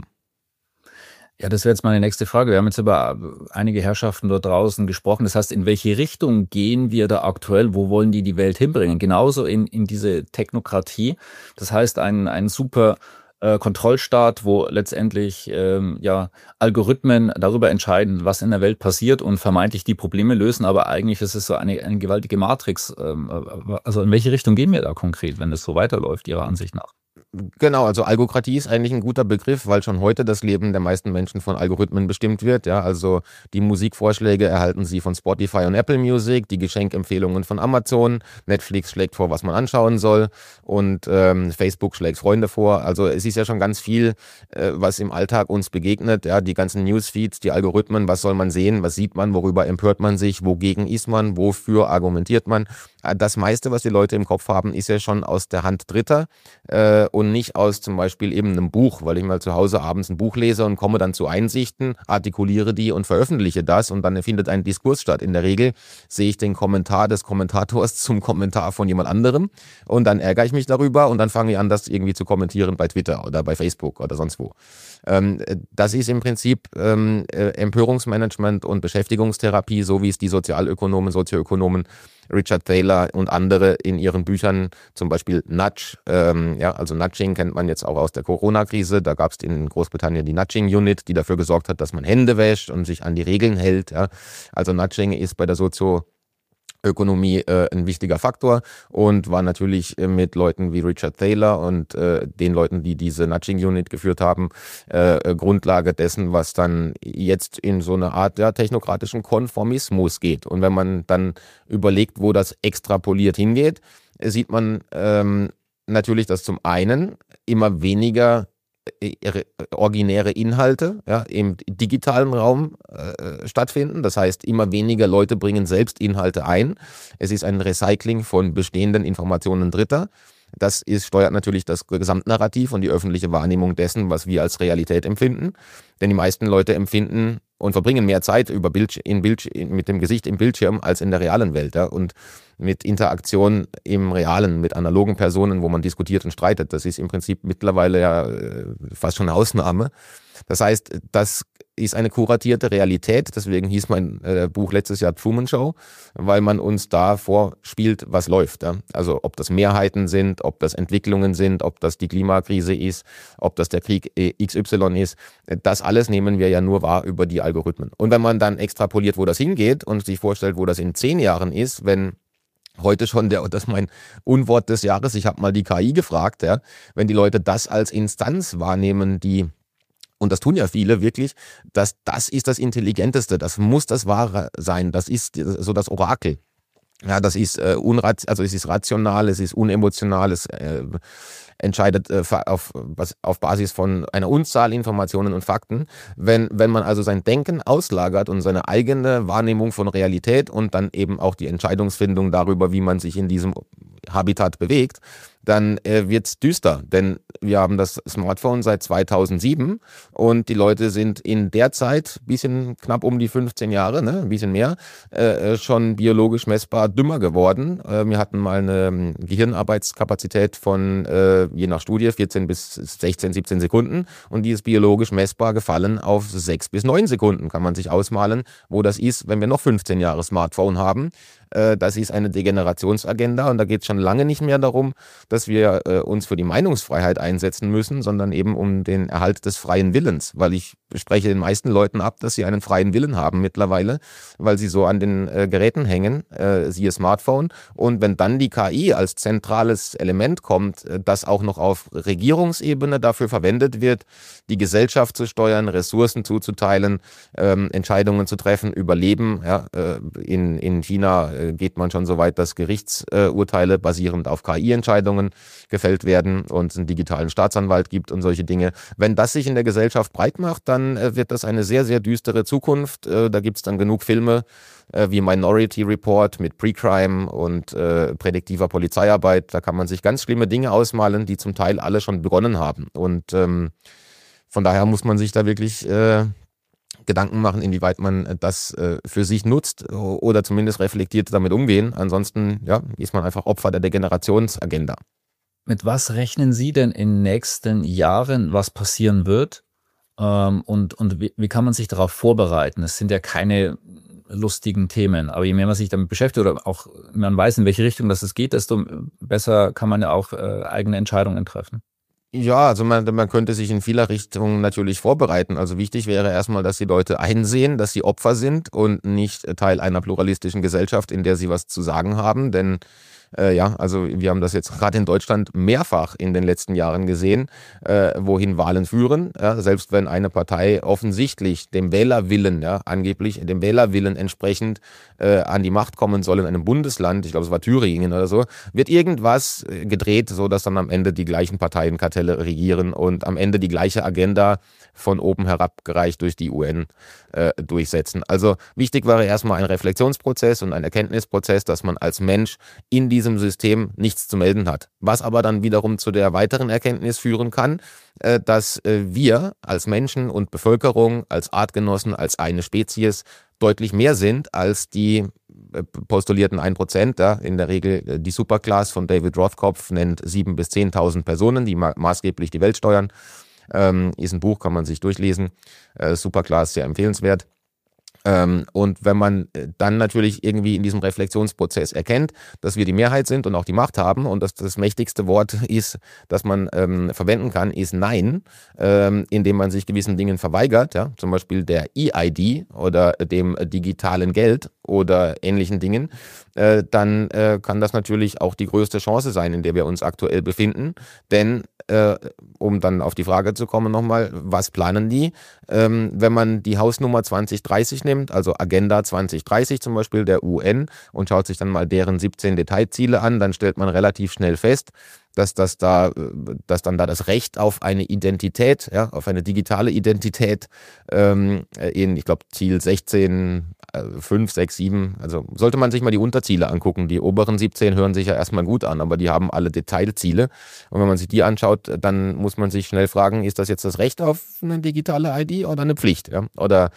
[SPEAKER 2] Ja, das wäre jetzt meine nächste Frage. Wir haben jetzt über einige Herrschaften dort draußen gesprochen. Das heißt, in welche Richtung gehen wir da aktuell? Wo wollen die die Welt hinbringen? Genauso in, in diese Technokratie. Das heißt, ein, ein super äh, Kontrollstaat, wo letztendlich ähm, ja, Algorithmen darüber entscheiden, was in der Welt passiert und vermeintlich die Probleme lösen. Aber eigentlich ist es so eine, eine gewaltige Matrix. Ähm, also in welche Richtung gehen wir da konkret, wenn es so weiterläuft, Ihrer Ansicht nach?
[SPEAKER 3] Genau, also Algokratie ist eigentlich ein guter Begriff, weil schon heute das Leben der meisten Menschen von Algorithmen bestimmt wird. Ja, also die Musikvorschläge erhalten sie von Spotify und Apple Music, die Geschenkempfehlungen von Amazon, Netflix schlägt vor, was man anschauen soll und ähm, Facebook schlägt Freunde vor. Also es ist ja schon ganz viel, äh, was im Alltag uns begegnet. Ja, die ganzen Newsfeeds, die Algorithmen, was soll man sehen, was sieht man, worüber empört man sich, wogegen ist man, wofür argumentiert man. Das meiste, was die Leute im Kopf haben, ist ja schon aus der Hand Dritter äh, und nicht aus zum Beispiel eben einem Buch, weil ich mal zu Hause abends ein Buch lese und komme dann zu Einsichten, artikuliere die und veröffentliche das und dann findet ein Diskurs statt. In der Regel sehe ich den Kommentar des Kommentators zum Kommentar von jemand anderem und dann ärgere ich mich darüber und dann fange ich an, das irgendwie zu kommentieren bei Twitter oder bei Facebook oder sonst wo. Ähm, das ist im Prinzip ähm, Empörungsmanagement und Beschäftigungstherapie, so wie es die Sozialökonomen, Sozioökonomen Richard Thaler und andere in ihren Büchern, zum Beispiel Nudge, ähm, ja, also Nudging kennt man jetzt auch aus der Corona-Krise. Da gab es in Großbritannien die Nudging-Unit, die dafür gesorgt hat, dass man Hände wäscht und sich an die Regeln hält. Ja. Also Nudging ist bei der Sozio Ökonomie äh, ein wichtiger Faktor und war natürlich äh, mit Leuten wie Richard Thaler und äh, den Leuten, die diese Nudging Unit geführt haben, äh, Grundlage dessen, was dann jetzt in so eine Art ja, technokratischen Konformismus geht. Und wenn man dann überlegt, wo das extrapoliert hingeht, sieht man ähm, natürlich, dass zum einen immer weniger originäre Inhalte ja, im digitalen Raum äh, stattfinden. Das heißt, immer weniger Leute bringen selbst Inhalte ein. Es ist ein Recycling von bestehenden Informationen Dritter. Das ist, steuert natürlich das Gesamtnarrativ und die öffentliche Wahrnehmung dessen, was wir als Realität empfinden. Denn die meisten Leute empfinden und verbringen mehr Zeit über Bildsch- in Bildsch- mit dem Gesicht im Bildschirm als in der realen Welt. Ja? Und mit Interaktion im Realen, mit analogen Personen, wo man diskutiert und streitet. Das ist im Prinzip mittlerweile ja fast schon eine Ausnahme. Das heißt, das ist eine kuratierte Realität. Deswegen hieß mein äh, Buch letztes Jahr Truman Show, weil man uns da vorspielt, was läuft. Ja? Also ob das Mehrheiten sind, ob das Entwicklungen sind, ob das die Klimakrise ist, ob das der Krieg X Y ist. Das alles nehmen wir ja nur wahr über die Algorithmen. Und wenn man dann extrapoliert, wo das hingeht und sich vorstellt, wo das in zehn Jahren ist, wenn heute schon, der, das ist mein Unwort des Jahres, ich habe mal die K I gefragt, ja, wenn die Leute das als Instanz wahrnehmen, die, und das tun ja viele wirklich, dass das ist das Intelligenteste, das muss das Wahre sein, das ist so das Orakel. Ja, das ist äh, unrat, also es ist rational, es ist unemotional, es äh, entscheidet äh, auf, was, auf Basis von einer Unzahl Informationen und Fakten. Wenn, wenn man also sein Denken auslagert und seine eigene Wahrnehmung von Realität und dann eben auch die Entscheidungsfindung darüber, wie man sich in diesem Habitat bewegt, dann äh, wird's düster, denn wir haben das Smartphone seit zweitausendsieben und die Leute sind in der Zeit, bisschen knapp um die fünfzehn Jahre, ne, ein bisschen mehr, äh, schon biologisch messbar dümmer geworden. Äh, wir hatten mal eine Gehirnarbeitskapazität von, äh, je nach Studie, vierzehn bis sechzehn, siebzehn Sekunden und die ist biologisch messbar gefallen auf sechs bis neun Sekunden. Kann man sich ausmalen, wo das ist, wenn wir noch fünfzehn Jahre Smartphone haben. Das ist eine Degenerationsagenda und da geht es schon lange nicht mehr darum, dass wir äh, uns für die Meinungsfreiheit einsetzen müssen, sondern eben um den Erhalt des freien Willens, weil ich spreche den meisten Leuten ab, dass sie einen freien Willen haben mittlerweile, weil sie so an den äh, Geräten hängen, äh, siehe Smartphone. Und wenn dann die K I als zentrales Element kommt, äh, das auch noch auf Regierungsebene dafür verwendet wird, die Gesellschaft zu steuern, Ressourcen zuzuteilen, ähm, Entscheidungen zu treffen über Leben. Ja, äh, in, in China äh, geht man schon so weit, dass Gerichtsurteile basierend auf K I-Entscheidungen gefällt werden und es einen digitalen Staatsanwalt gibt und solche Dinge. Wenn das sich in der Gesellschaft breit macht, dann äh, wird das eine sehr, sehr düstere Zukunft. Äh, da gibt es dann genug Filme äh, wie Minority Report mit Pre-Crime und äh, prädiktiver Polizeiarbeit. Da kann man sich ganz schlimme Dinge ausmalen, die zum Teil alle schon begonnen haben. Und ähm, von daher muss man sich da wirklich äh, Gedanken machen, inwieweit man das äh, für sich nutzt oder zumindest reflektiert damit umgehen. Ansonsten ja, ist man einfach Opfer der Degenerationsagenda.
[SPEAKER 2] Mit was rechnen Sie denn in den nächsten Jahren, was passieren wird? Ähm, und und wie, wie kann man sich darauf vorbereiten? Es sind ja keine lustigen Themen, aber je mehr man sich damit beschäftigt oder auch man weiß, in welche Richtung das es geht, desto besser kann man ja auch äh, eigene Entscheidungen treffen.
[SPEAKER 3] Ja, also man, man könnte sich in vieler Richtung natürlich vorbereiten. Also wichtig wäre erstmal, dass die Leute einsehen, dass sie Opfer sind und nicht Teil einer pluralistischen Gesellschaft, in der sie was zu sagen haben. Denn äh, ja, also wir haben das jetzt gerade in Deutschland mehrfach in den letzten Jahren gesehen, äh, wohin Wahlen führen. Ja, selbst wenn eine Partei offensichtlich dem Wählerwillen, ja, angeblich dem Wählerwillen entsprechend äh, an die Macht kommen soll in einem Bundesland, ich glaube es war Thüringen oder so, wird irgendwas gedreht, so dass dann am Ende die gleichen Parteienkartelle regieren und am Ende die gleiche Agenda von oben herabgereicht durch die U N äh, durchsetzen. Also wichtig wäre erstmal ein Reflexionsprozess und ein Erkenntnisprozess, dass man als Mensch in diesem System nichts zu melden hat. Was aber dann wiederum zu der weiteren Erkenntnis führen kann, äh, dass äh, wir als Menschen und Bevölkerung, als Artgenossen, als eine Spezies deutlich mehr sind als die äh, postulierten ein Prozent. Ja, in der Regel äh, die Superclass von David Rothkopf nennt siebentausend bis zehntausend Personen, die ma- maßgeblich die Welt steuern. Ähm, ist ein Buch, kann man sich durchlesen. Äh, Superclass, sehr empfehlenswert. Ähm, und wenn man dann natürlich irgendwie in diesem Reflexionsprozess erkennt, dass wir die Mehrheit sind und auch die Macht haben und dass das mächtigste Wort ist, das man ähm, verwenden kann, ist Nein, ähm, indem man sich gewissen Dingen verweigert, ja, zum Beispiel der E I D oder dem digitalen Geld oder ähnlichen Dingen, äh, dann äh, kann das natürlich auch die größte Chance sein, in der wir uns aktuell befinden. Denn, äh, um dann auf die Frage zu kommen nochmal, was planen die? Ähm, wenn man die Hausnummer zwanzig dreißig nimmt, also Agenda zwanzig dreißig zum Beispiel der U N und schaut sich dann mal deren siebzehn Detailziele an, dann stellt man relativ schnell fest, dass das da, dass dann da das Recht auf eine Identität, ja, auf eine digitale Identität ähm, in, ich glaube, Ziel sechzehn, fünf, sechs, sieben, also sollte man sich mal die Unterziele angucken. Die oberen siebzehn hören sich ja erstmal gut an, aber die haben alle Detailziele. Und wenn man sich die anschaut, dann muss man sich schnell fragen, ist das jetzt das Recht auf eine digitale I D oder eine Pflicht? Ja? Oder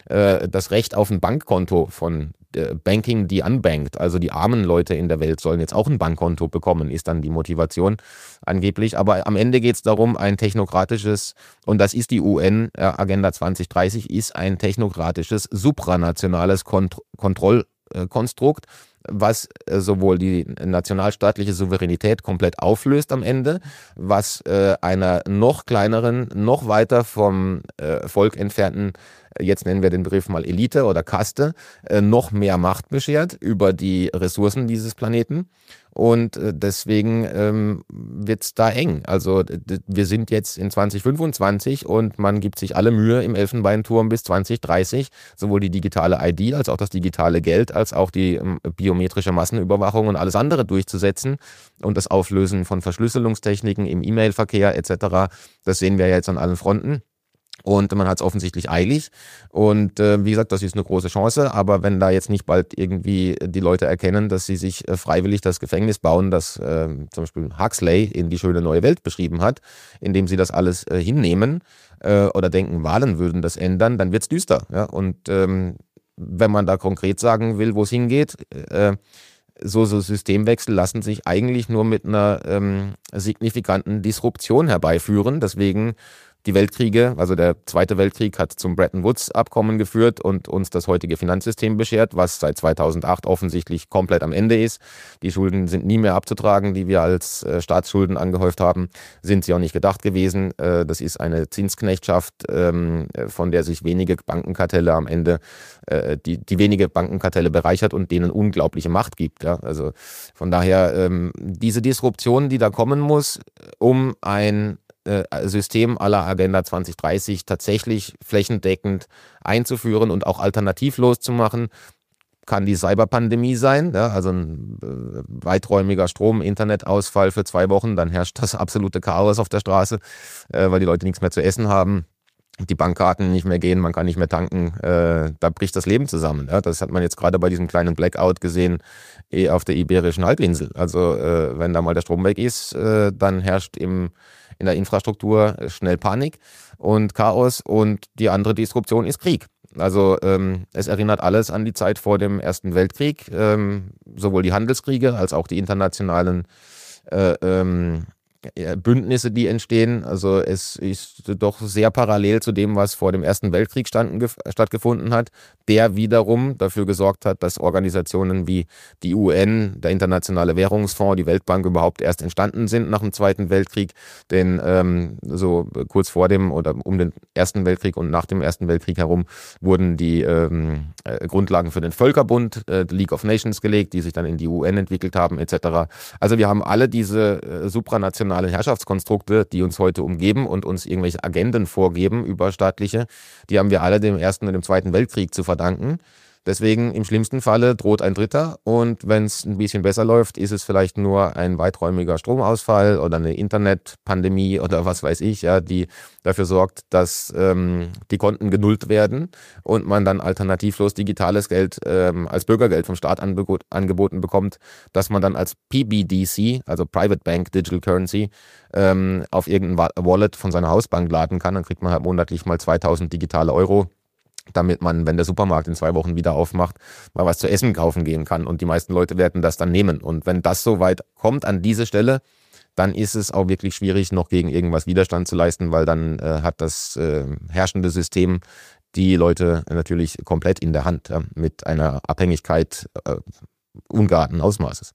[SPEAKER 3] äh, das Recht auf ein Bankkonto von äh, Banking the Unbanked, also die armen Leute in der Welt sollen jetzt auch ein Bankkonto bekommen, ist dann die Motivation angeblich. Aber am Ende geht es darum, ein technokratisches, und das ist die U N, äh, Agenda zwanzig dreißig, ist ein technokratisches, supranationales Kont- Kontrollkonstrukt, was äh, sowohl die nationalstaatliche Souveränität komplett auflöst am Ende, was äh, einer noch kleineren, noch weiter vom äh, Volk entfernten, jetzt nennen wir den Begriff mal Elite oder Kaste, äh, noch mehr Macht beschert über die Ressourcen dieses Planeten. Und äh, deswegen ähm, wird es da eng. Also d- wir sind jetzt in zwanzig fünfundzwanzig und man gibt sich alle Mühe im Elfenbeinturm bis zwanzig dreißig, sowohl die digitale I D als auch das digitale Geld, als auch die ähm, biometrische Massenüberwachung und alles andere durchzusetzen und das Auflösen von Verschlüsselungstechniken im E-Mail-Verkehr et cetera. Das sehen wir jetzt an allen Fronten. Und man hat es offensichtlich eilig. Und äh, wie gesagt, das ist eine große Chance. Aber wenn da jetzt nicht bald irgendwie die Leute erkennen, dass sie sich äh, freiwillig das Gefängnis bauen, das äh, zum Beispiel Huxley in Die schöne neue Welt beschrieben hat, indem sie das alles äh, hinnehmen äh, oder denken, Wahlen würden das ändern, dann wird's düster. Ja? Und ähm, wenn man da konkret sagen will, wo es hingeht, äh, so, so Systemwechsel lassen sich eigentlich nur mit einer ähm, signifikanten Disruption herbeiführen. Deswegen die Weltkriege, also der Zweite Weltkrieg hat zum Bretton Woods-Abkommen geführt und uns das heutige Finanzsystem beschert, was seit zweitausendacht offensichtlich komplett am Ende ist. Die Schulden sind nie mehr abzutragen, die wir als äh, Staatsschulden angehäuft haben, sind sie auch nicht gedacht gewesen. Äh, das ist eine Zinsknechtschaft, ähm, von der sich wenige Bankenkartelle am Ende, äh, die, die wenige Bankenkartelle bereichert und denen unglaubliche Macht gibt. Ja? Also von daher ähm, diese Disruption, die da kommen muss, um ein System à la Agenda zwanzig dreißig tatsächlich flächendeckend einzuführen und auch alternativlos zu machen, kann die Cyberpandemie sein, ja, also ein äh, weiträumiger Strom-Internetausfall für zwei Wochen, dann herrscht das absolute Chaos auf der Straße, äh, weil die Leute nichts mehr zu essen haben, die Bankkarten nicht mehr gehen, man kann nicht mehr tanken, äh, da bricht das Leben zusammen. Ja. Das hat man jetzt gerade bei diesem kleinen Blackout gesehen eh auf der Iberischen Halbinsel. Also äh, wenn da mal der Strom weg ist, äh, dann herrscht im in der Infrastruktur schnell Panik und Chaos und die andere Disruption ist Krieg. Also ähm, es erinnert alles an die Zeit vor dem Ersten Weltkrieg, ähm, sowohl die Handelskriege als auch die internationalen äh, ähm, Bündnisse, die entstehen. Also es ist doch sehr parallel zu dem, was vor dem Ersten Weltkrieg standen, stattgefunden hat, der wiederum dafür gesorgt hat, dass Organisationen wie die U N, der Internationale Währungsfonds, die Weltbank überhaupt erst entstanden sind nach dem Zweiten Weltkrieg. Denn ähm, so kurz vor dem oder um den Ersten Weltkrieg und nach dem Ersten Weltkrieg herum wurden die ähm, äh, Grundlagen für den Völkerbund, äh, League of Nations gelegt, die sich dann in die U N entwickelt haben et cetera. Also wir haben alle diese äh, supranationalen Herrschaftskonstrukte, die uns heute umgeben und uns irgendwelche Agenden vorgeben, überstaatliche, die haben wir alle dem Ersten und dem Zweiten Weltkrieg zu verdanken. Deswegen im schlimmsten Falle droht ein Dritter und wenn es ein bisschen besser läuft, ist es vielleicht nur ein weiträumiger Stromausfall oder eine Internetpandemie oder was weiß ich, ja, die dafür sorgt, dass ähm, die Konten genullt werden und man dann alternativlos digitales Geld ähm, als Bürgergeld vom Staat angebot, angeboten bekommt, dass man dann als P B D C, also Private Bank Digital Currency, ähm, auf irgendein Wallet von seiner Hausbank laden kann. Dann kriegt man halt monatlich mal zweitausend digitale Euro, damit man, wenn der Supermarkt in zwei Wochen wieder aufmacht, mal was zu essen kaufen gehen kann. Und die meisten Leute werden das dann nehmen. Und wenn das so weit kommt an diese Stelle, dann ist es auch wirklich schwierig, noch gegen irgendwas Widerstand zu leisten, weil dann äh, hat das äh, herrschende System die Leute natürlich komplett in der Hand, ja, mit einer Abhängigkeit äh, ungeahnten Ausmaßes.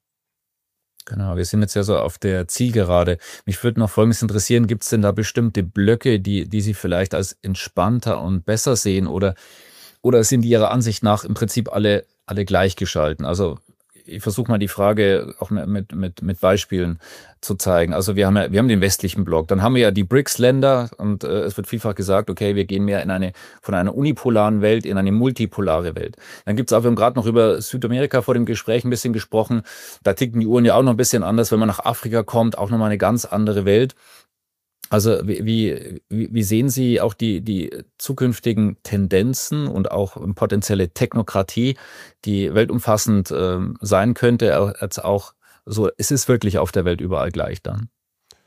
[SPEAKER 2] Genau, wir sind jetzt ja so auf der Zielgerade. Mich würde noch Folgendes interessieren, gibt es denn da bestimmte Blöcke, die, die Sie vielleicht als entspannter und besser sehen oder, oder sind die Ihrer Ansicht nach im Prinzip alle, alle gleichgeschalten? Also ich versuche mal die Frage auch mit, mit, mit Beispielen zu zeigen. Also wir haben ja, wir haben den westlichen Block, dann haben wir ja die B R I C S-Länder und äh, es wird vielfach gesagt, okay, wir gehen mehr in eine, von einer unipolaren Welt in eine multipolare Welt. Dann gibt es auch, wir haben gerade noch über Südamerika vor dem Gespräch ein bisschen gesprochen, da ticken die Uhren ja auch noch ein bisschen anders, wenn man nach Afrika kommt, auch nochmal eine ganz andere Welt. Also wie, wie, wie sehen Sie auch die, die zukünftigen Tendenzen und auch potenzielle Technokratie, die weltumfassend äh, sein könnte, als auch so, ist es wirklich auf der Welt überall gleich dann?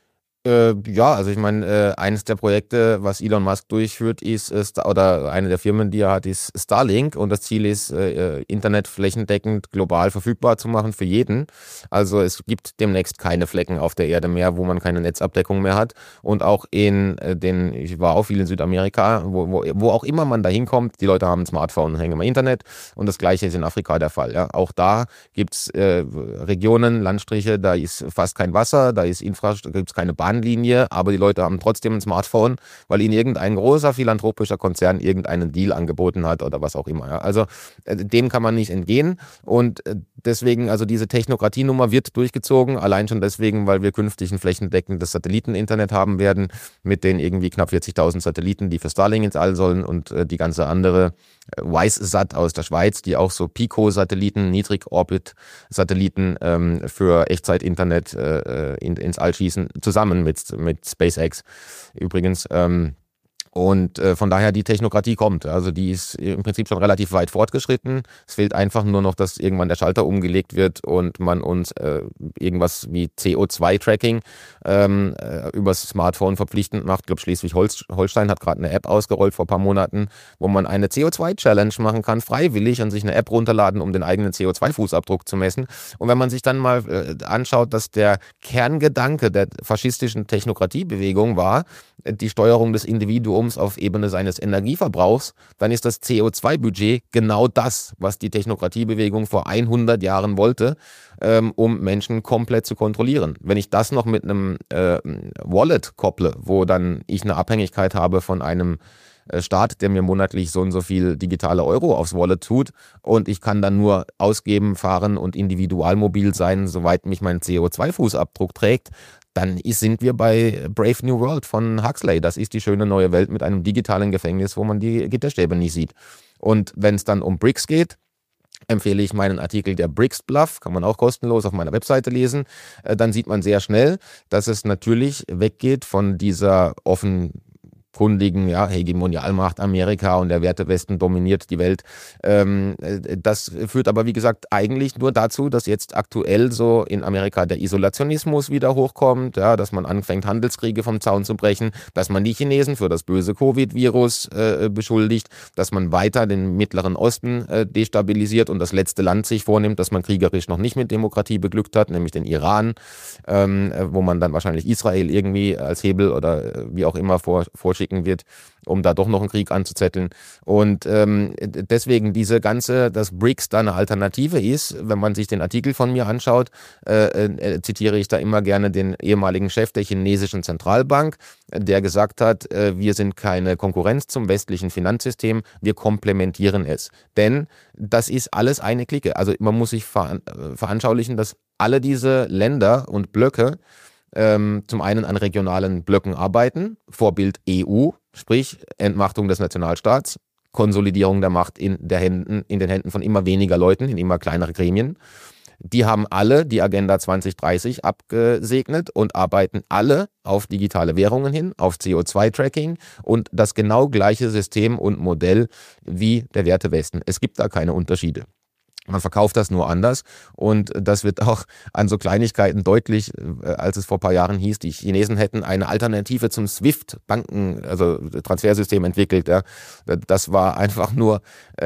[SPEAKER 3] Äh, ja, also ich meine, äh, eines der Projekte, was Elon Musk durchführt, ist, äh, Star- oder eine der Firmen, die er hat, ist Starlink, und das Ziel ist, äh, Internet flächendeckend global verfügbar zu machen für jeden. Also es gibt demnächst keine Flecken auf der Erde mehr, wo man keine Netzabdeckung mehr hat, und auch in äh, den, ich war auch viel in Südamerika, wo, wo, wo auch immer man da hinkommt, die Leute haben ein Smartphone und hängen im Internet, und das Gleiche ist in Afrika der Fall. Ja. Auch da gibt es äh, Regionen, Landstriche, da ist fast kein Wasser, da ist Infrastruktur, gibt es keine Bahn Linie, aber die Leute haben trotzdem ein Smartphone, weil ihnen irgendein großer philanthropischer Konzern irgendeinen Deal angeboten hat oder was auch immer. Ja. Also äh, dem kann man nicht entgehen, und äh, deswegen, also diese Technokratienummer wird durchgezogen, allein schon deswegen, weil wir künftig ein flächendeckendes Satelliteninternet haben werden mit den irgendwie knapp vierzigtausend Satelliten, die für Starlink ins All sollen, und äh, die ganze andere äh, WiseSat aus der Schweiz, die auch so Pico-Satelliten, Niedrig-Orbit-Satelliten ähm, für Echtzeit-Internet äh, in, ins All schießen, zusammen mit, mit SpaceX übrigens. Ähm, Und äh, von daher die Technokratie kommt. Also die ist im Prinzip schon relativ weit fortgeschritten. Es fehlt einfach nur noch, dass irgendwann der Schalter umgelegt wird und man uns äh, irgendwas wie C O zwei Tracking ähm, äh, übers Smartphone verpflichtend macht. Ich glaube, Schleswig-Holstein hat gerade eine App ausgerollt vor ein paar Monaten, wo man eine C O zwei Challenge machen kann, freiwillig, und sich eine App runterladen, um den eigenen C O zwei Fußabdruck zu messen. Und wenn man sich dann mal äh, anschaut, dass der Kerngedanke der faschistischen Technokratiebewegung war, die Steuerung des Individuums auf Ebene seines Energieverbrauchs, dann ist das C O zwei Budget genau das, was die Technokratiebewegung vor hundert Jahren wollte, ähm, um Menschen komplett zu kontrollieren. Wenn ich das noch mit einem äh, Wallet kopple, wo dann ich eine Abhängigkeit habe von einem äh, Staat, der mir monatlich so und so viel digitale Euro aufs Wallet tut, und ich kann dann nur ausgeben, fahren und individualmobil sein, soweit mich mein C O zwei Fußabdruck trägt, dann ist, sind wir bei Brave New World von Huxley. Das ist die schöne neue Welt mit einem digitalen Gefängnis, wo man die Gitterstäbe nicht sieht. Und wenn es dann um B R I C S geht, empfehle ich meinen Artikel der B R I C S-Bluff, kann man auch kostenlos auf meiner Webseite lesen. Äh, dann sieht man sehr schnell, dass es natürlich weggeht von dieser offen kundigen, ja, Hegemonialmacht Amerika und der Wertewesten dominiert die Welt. Ähm, das führt aber, wie gesagt, eigentlich nur dazu, dass jetzt aktuell so in Amerika der Isolationismus wieder hochkommt, ja, dass man anfängt, Handelskriege vom Zaun zu brechen, dass man die Chinesen für das böse Covid-Virus äh, beschuldigt, dass man weiter den Mittleren Osten äh, destabilisiert und das letzte Land sich vornimmt, das man kriegerisch noch nicht mit Demokratie beglückt hat, nämlich den Iran, ähm, wo man dann wahrscheinlich Israel irgendwie als Hebel oder äh, wie auch immer vor, vorschicken wird, um da doch noch einen Krieg anzuzetteln. Und ähm, deswegen diese ganze, dass B R I C S da eine Alternative ist, wenn man sich den Artikel von mir anschaut, äh, äh, zitiere ich da immer gerne den ehemaligen Chef der chinesischen Zentralbank, der gesagt hat, äh, wir sind keine Konkurrenz zum westlichen Finanzsystem, wir komplementieren es. Denn das ist alles eine Clique. Also man muss sich ver- veranschaulichen, dass alle diese Länder und Blöcke ähm, zum einen an regionalen Blöcken arbeiten, Vorbild E U, sprich Entmachtung des Nationalstaats, Konsolidierung der Macht in, der Händen, in den Händen von immer weniger Leuten, in immer kleinere Gremien. Die haben alle die Agenda zwanzig dreißig abgesegnet und arbeiten alle auf digitale Währungen hin, auf C O zwei Tracking und das genau gleiche System und Modell wie der Wertewesten. Es gibt da keine Unterschiede. Man verkauft das nur anders, und das wird auch an so Kleinigkeiten deutlich, als es vor ein paar Jahren hieß, die Chinesen hätten eine Alternative zum SWIFT-Banken, also Transfersystem entwickelt. Ja. Das war einfach nur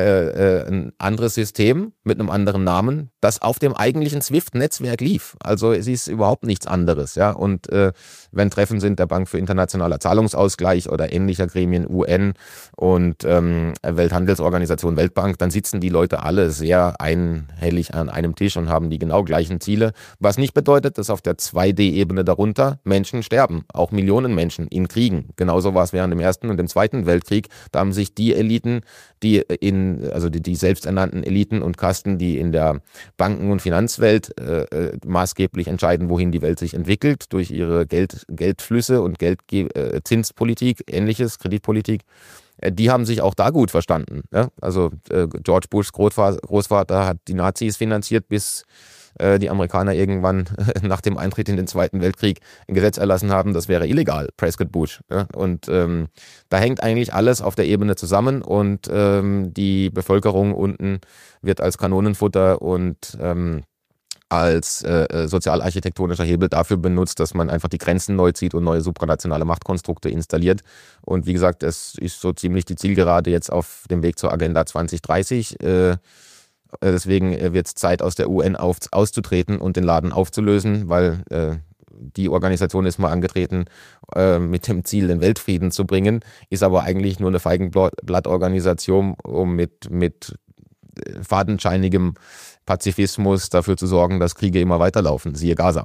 [SPEAKER 3] äh, ein anderes System mit einem anderen Namen, das auf dem eigentlichen SWIFT-Netzwerk lief. Also es ist überhaupt nichts anderes. Ja. Und äh, wenn Treffen sind der Bank für internationaler Zahlungsausgleich oder ähnlicher Gremien, U N und ähm, Welthandelsorganisation, Weltbank, dann sitzen die Leute alle sehr einhellig an einem Tisch und haben die genau gleichen Ziele, was nicht bedeutet, dass auf der zwei D-Ebene darunter Menschen sterben, auch Millionen Menschen in Kriegen. Genauso war es während dem Ersten und dem Zweiten Weltkrieg. Da haben sich die Eliten, die in, also die, die selbsternannten Eliten und Kasten, die in der Banken- und Finanzwelt äh, maßgeblich entscheiden, wohin die Welt sich entwickelt, durch ihre Geld, Geldflüsse und Geldzinspolitik, äh, ähnliches, Kreditpolitik, die haben sich auch da gut verstanden. Ja? Also äh, George Bushs Großvater, Großvater hat die Nazis finanziert, bis äh, die Amerikaner irgendwann äh, nach dem Eintritt in den Zweiten Weltkrieg ein Gesetz erlassen haben, das wäre illegal, Prescott Bush. Ja? Und ähm, da hängt eigentlich alles auf der Ebene zusammen, und ähm, die Bevölkerung unten wird als Kanonenfutter und ähm, als äh, sozialarchitektonischer Hebel dafür benutzt, dass man einfach die Grenzen neu zieht und neue supranationale Machtkonstrukte installiert. Und wie gesagt, es ist so ziemlich die Zielgerade jetzt auf dem Weg zur Agenda zwanzig dreißig. Äh, deswegen wird es Zeit, aus der U N auf, auszutreten und den Laden aufzulösen, weil äh, die Organisation ist mal angetreten äh, mit dem Ziel, den Weltfrieden zu bringen, ist aber eigentlich nur eine Feigenblattorganisation, um mit, mit fadenscheinigem Pazifismus dafür zu sorgen, dass Kriege immer weiterlaufen, siehe Gaza.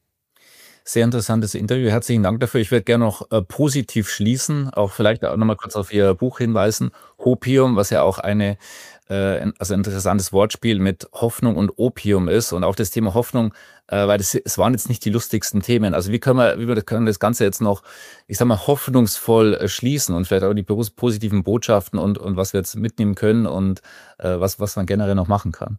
[SPEAKER 2] Sehr interessantes Interview. Herzlichen Dank dafür. Ich werde gerne noch äh, positiv schließen, auch vielleicht auch nochmal kurz auf Ihr Buch hinweisen. Hopium, was ja auch eine, äh, also ein interessantes Wortspiel mit Hoffnung und Opium ist. Und auch das Thema Hoffnung, äh, weil das, es waren jetzt nicht die lustigsten Themen. Also wie können wir, wie wir können das Ganze jetzt noch, ich sag mal, hoffnungsvoll äh, schließen und vielleicht auch die positiven Botschaften und, und was wir jetzt mitnehmen können und äh, was, was man generell noch machen kann.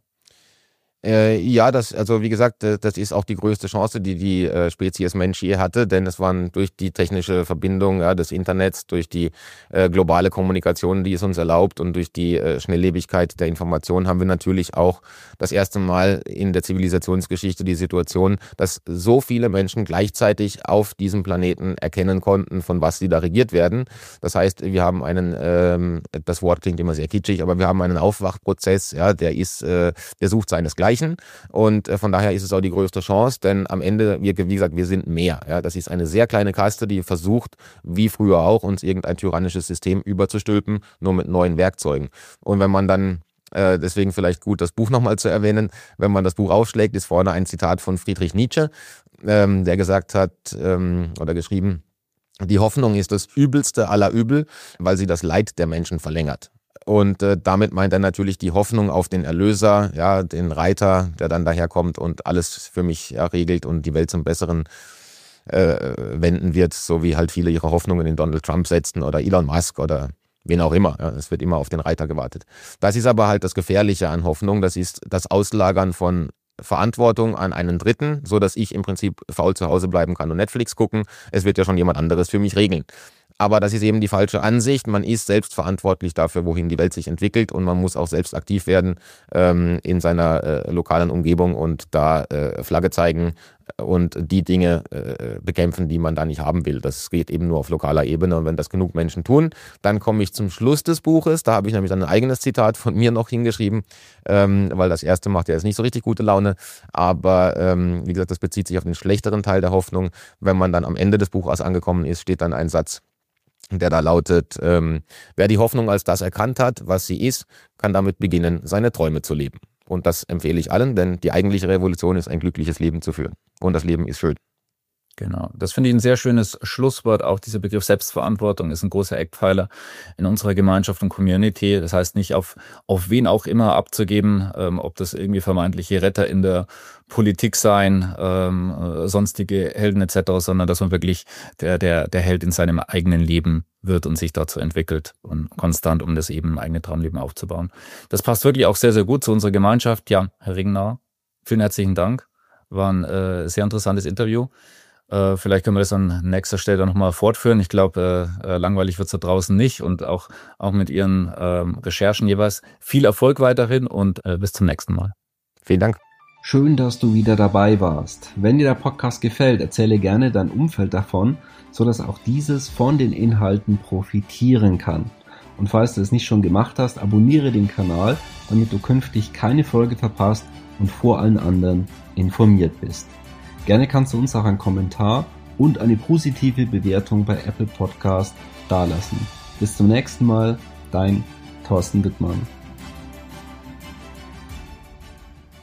[SPEAKER 3] Äh, ja, das, also wie gesagt, das ist auch die größte Chance, die die äh, Spezies Mensch je hatte, denn es waren durch die technische Verbindung ja, des Internets, durch die äh, globale Kommunikation, die es uns erlaubt und durch die äh, Schnelllebigkeit der Information haben wir natürlich auch das erste Mal in der Zivilisationsgeschichte die Situation, dass so viele Menschen gleichzeitig auf diesem Planeten erkennen konnten, von was sie da regiert werden. Das heißt, wir haben einen, ähm, das Wort klingt immer sehr kitschig, aber wir haben einen Aufwachprozess, ja, der ist, äh, der sucht seinesgleichen. Und von daher ist es auch die größte Chance, denn am Ende, wie gesagt, wir sind mehr. Ja, das ist eine sehr kleine Kaste, die versucht, wie früher auch, uns irgendein tyrannisches System überzustülpen, nur mit neuen Werkzeugen. Und wenn man dann, äh, deswegen vielleicht gut, das Buch nochmal zu erwähnen, wenn man das Buch aufschlägt, ist vorne ein Zitat von Friedrich Nietzsche, ähm, der gesagt hat, ähm, oder geschrieben, die Hoffnung ist das übelste aller Übel, weil sie das Leid der Menschen verlängert. Und äh, damit meint er natürlich die Hoffnung auf den Erlöser, ja, den Reiter, der dann daherkommt und alles für mich ja, regelt und die Welt zum Besseren äh, wenden wird, so wie halt viele ihre Hoffnungen in Donald Trump setzten oder Elon Musk oder wen auch immer. Ja, es wird immer auf den Reiter gewartet. Das ist aber halt das Gefährliche an Hoffnung, das ist das Auslagern von Verantwortung an einen Dritten, so dass ich im Prinzip faul zu Hause bleiben kann und Netflix gucken. Es wird ja schon jemand anderes für mich regeln. Aber das ist eben die falsche Ansicht. Man ist selbst verantwortlich dafür, wohin die Welt sich entwickelt und man muss auch selbst aktiv werden ähm, in seiner äh, lokalen Umgebung und da äh, Flagge zeigen und die Dinge äh, bekämpfen, die man da nicht haben will. Das geht eben nur auf lokaler Ebene und wenn das genug Menschen tun, dann komme ich zum Schluss des Buches. Da habe ich nämlich dann ein eigenes Zitat von mir noch hingeschrieben, ähm, weil das erste macht ja jetzt nicht so richtig gute Laune. Aber ähm, wie gesagt, das bezieht sich auf den schlechteren Teil der Hoffnung. Wenn man dann am Ende des Buches angekommen ist, steht dann ein Satz, der da lautet, ähm, wer die Hoffnung als das erkannt hat, was sie ist, kann damit beginnen, seine Träume zu leben. Und das empfehle ich allen, denn die eigentliche Revolution ist, ein glückliches Leben zu führen. Und das Leben ist schön.
[SPEAKER 2] Genau, das finde ich ein sehr schönes Schlusswort. Auch dieser Begriff Selbstverantwortung ist ein großer Eckpfeiler in unserer Gemeinschaft und Community. Das heißt nicht auf, auf wen auch immer abzugeben, ähm, ob das irgendwie vermeintliche Retter in der Politik sein, ähm, sonstige Helden et cetera, sondern dass man wirklich der, der, der Held in seinem eigenen Leben wird und sich dazu entwickelt und konstant, um das eben eigene Traumleben aufzubauen. Das passt wirklich auch sehr, sehr gut zu unserer Gemeinschaft. Ja, Herr Ringnauer, vielen herzlichen Dank. War ein äh, sehr interessantes Interview. Äh, vielleicht können wir das an nächster Stelle nochmal fortführen. Ich glaube, äh, langweilig wird es da draußen nicht und auch, auch mit Ihren ähm, Recherchen jeweils. Viel Erfolg weiterhin und äh, bis zum nächsten Mal.
[SPEAKER 3] Vielen Dank.
[SPEAKER 1] Schön, dass du wieder dabei warst. Wenn dir der Podcast gefällt, erzähle gerne dein Umfeld davon, sodass auch dieses von den Inhalten profitieren kann. Und falls du es nicht schon gemacht hast, abonniere den Kanal, damit du künftig keine Folge verpasst und vor allen anderen informiert bist. Gerne kannst du uns auch einen Kommentar und eine positive Bewertung bei Apple Podcast dalassen. Bis zum nächsten Mal, dein Thorsten Wittmann.